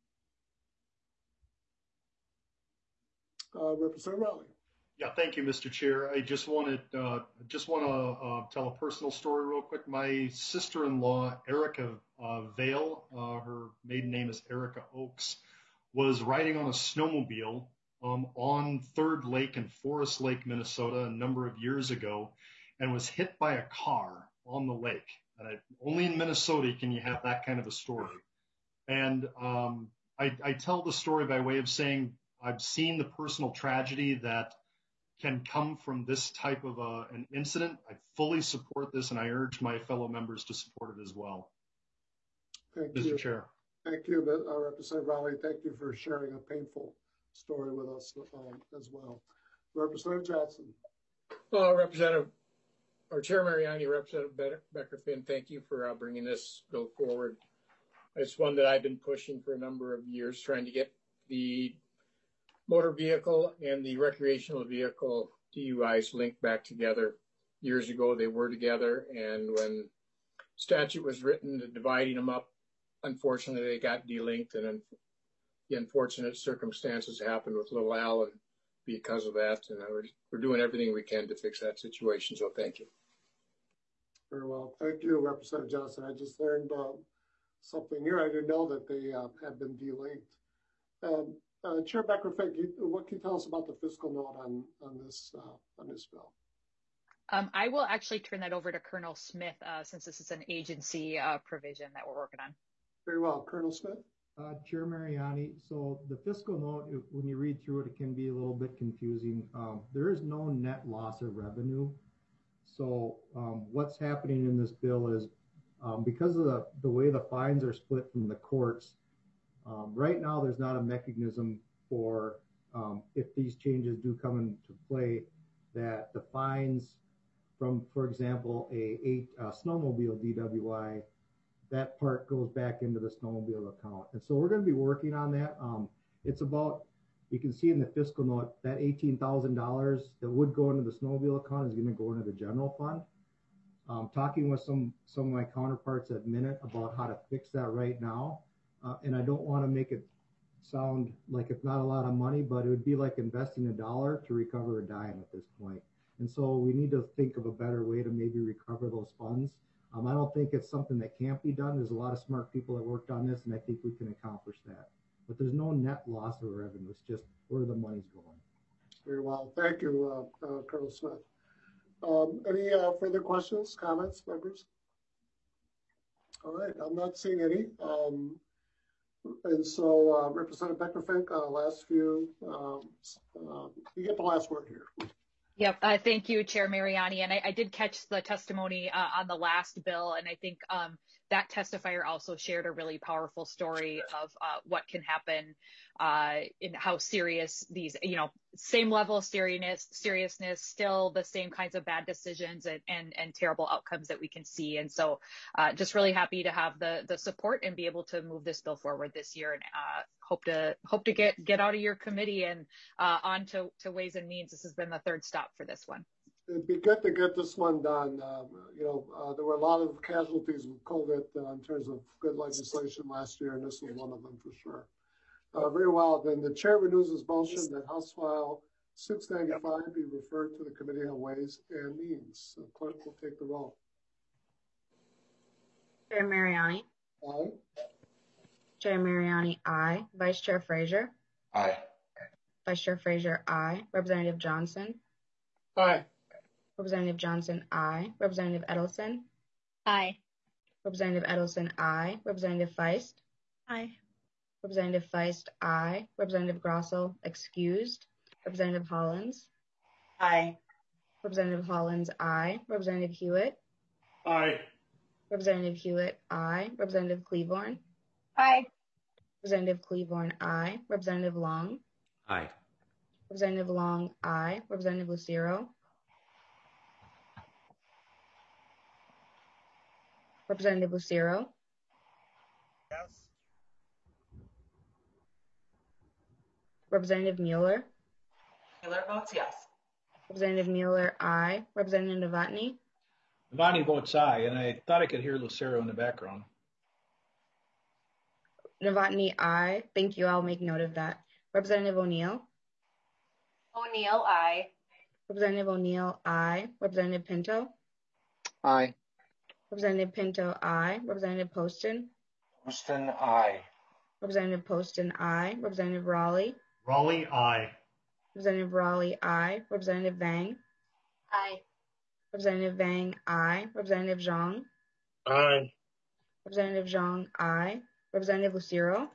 A: Uh, Representative Rowley.
K: Yeah, thank you, Mister Chair. I just wanted, uh, just want to uh, tell a personal story real quick. My sister-in-law, Erica uh, Vale, uh, her maiden name is Erica Oakes, was riding on a snowmobile Um, on Third Lake in Forest Lake, Minnesota, a number of years ago, and was hit by a car on the lake. And I, only in Minnesota can you have that kind of a story. And um, I, I tell the story by way of saying I've seen the personal tragedy that can come from this type of a, an incident. I fully support this, and I urge my fellow members to support it as well.
A: Thank
K: Mister
A: you.
K: Chair.
A: Thank you, uh, Representative Rowley. Thank you for sharing a painful story with us um, as well. Representative Johnson.
I: Well, Representative, or Chair Mariani, Representative Becker Finn, thank you for uh, bringing this bill forward. It's one that I've been pushing for a number of years, trying to get the motor vehicle and the recreational vehicle D U Is linked back together. Years ago, they were together, and when statute was written, dividing them up, unfortunately, they got delinked, and the unfortunate circumstances happened with Little Allen because of that, and we're, we're doing everything we can to fix that situation, so thank you.
A: Very well. Thank you, Representative Johnson. I just learned um, something here. I didn't know that they uh, have been delinked. Um, uh, Chair Becker, what can you tell us about the fiscal note on, on, this, uh, on this bill?
J: Um, I will actually turn that over to Colonel Smith uh, since this is an agency uh, provision that we're working on.
A: Very well. Colonel Smith?
V: Uh, Chair Mariani, so the fiscal note, it, when you read through it, it can be a little bit confusing. Um, there is no net loss of revenue. So um, what's happening in this bill is um, because of the, the way the fines are split from the courts, um, right now there's not a mechanism for um, if these changes do come into play, that the fines from, for example, a eight uh, snowmobile D W I, that part goes back into the snowmobile account. And so we're going to be working on that. Um, it's about, you can see in the fiscal note, that eighteen thousand dollars that would go into the snowmobile account is going to go into the general fund. Um, talking with some some of my counterparts at Minute about how to fix that right now, uh, and I don't want to make it sound like it's not a lot of money, but it would be like investing a dollar to recover a dime at this point. And so we need to think of a better way to maybe recover those funds. Um, I don't think it's something that can't be done. There's a lot of smart people that worked on this, and I think we can accomplish that. But there's no net loss of revenue. It's just where the money's going.
A: Very well. Thank you, uh, uh, Colonel Smith. Um, any uh, further questions, comments, members? All right, I'm not seeing any. Um, and so, uh, Representative Becker-Fink, uh, last few, um, uh, you get the last word here.
J: Yep. Uh, thank you, Chair Mariani. And I, I did catch the testimony uh, on the last bill, and I think um, that testifier also shared a really powerful story of uh, what can happen uh, in how serious these, you know, same level of seriousness, seriousness, still the same kinds of bad decisions and, and, and terrible outcomes that we can see. And so uh, just really happy to have the the support and be able to move this bill forward this year, and uh, hope to hope to get get out of your committee and uh, on to, to Ways and Means. This has been the third stop for this one.
A: It'd be good to get this one done. Um, you know, uh, there were a lot of casualties with COVID uh, in terms of good legislation last year, and this was one of them for sure. Uh, very well. Then the chair renews his motion that House File six ninety-five be referred to the Committee on Ways and Means. So clerk will take the roll.
B: Chair Mariani.
A: Aye.
B: Chair Mariani, aye. Vice Chair Frazier.
Q: Aye.
B: Vice Chair Frazier, aye. Representative Johnson.
I: Aye.
B: Representative Johnson, aye. Representative Edelson.
F: Aye.
B: Representative Edelson, aye. Representative Feist.
F: Aye.
B: Representative Feist, aye. Representative Grossell, excused. Representative Hollins.
F: Aye.
B: Representative Hollins, aye. Representative Hewitt.
I: Aye.
B: Representative Hewitt, aye. Representative Cleavorn.
E: Aye.
B: Representative Cleavorn, aye. Representative Long.
H: Aye.
B: Representative Long, aye. Representative Lucero. Representative Lucero.
G: Yes.
B: Representative Mueller.
F: Mueller votes yes.
B: Representative Mueller, aye. Representative Novotny.
M: Novotny votes aye, and I thought I could hear Lucero in the background.
B: Novotny, aye. Thank you. I'll make note of that. Representative O'Neill.
R: O'Neill, aye.
B: Representative O'Neill, aye. Representative Pinto.
N: Aye.
B: Representative Pinto, aye. Representative Poston.
Q: Poston, aye.
B: Representative Poston, aye. Representative Raleigh.
K: Raleigh, aye.
B: Representative Raleigh, aye. Representative Vang.
F: Aye.
B: Representative Vang, aye. Representative Zhang.
I: Aye.
B: Representative Zhang, aye. Representative Lucero.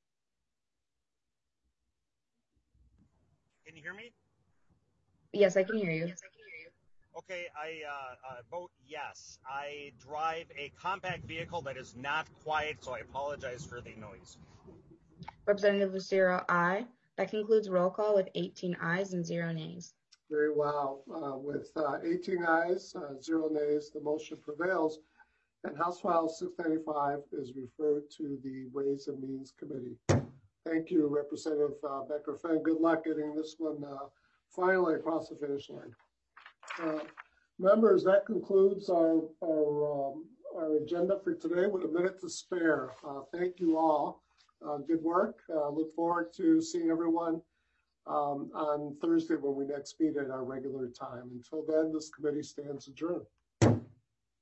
G: Can you hear me?
B: Yes, I can hear you.
G: Yes, I can hear you. Okay, I uh, uh, vote yes. I drive a compact vehicle that is not quiet, so I apologize for the noise.
B: Representative Lucero, aye. That concludes roll call with eighteen ayes and zero nays.
A: Very well. Uh, with uh, eighteen ayes, uh, zero nays, the motion prevails. And House File six ninety-five is referred to the Ways and Means Committee. Thank you, Representative uh, Becker-Fink. Good luck getting this one uh, finally across the finish line. Uh, members, that concludes our our, um, our agenda for today with a minute to spare. Uh, thank you all. Uh, good work. Uh, look forward to seeing everyone um, on Thursday when we next meet at our regular time. Until then, this committee stands adjourned.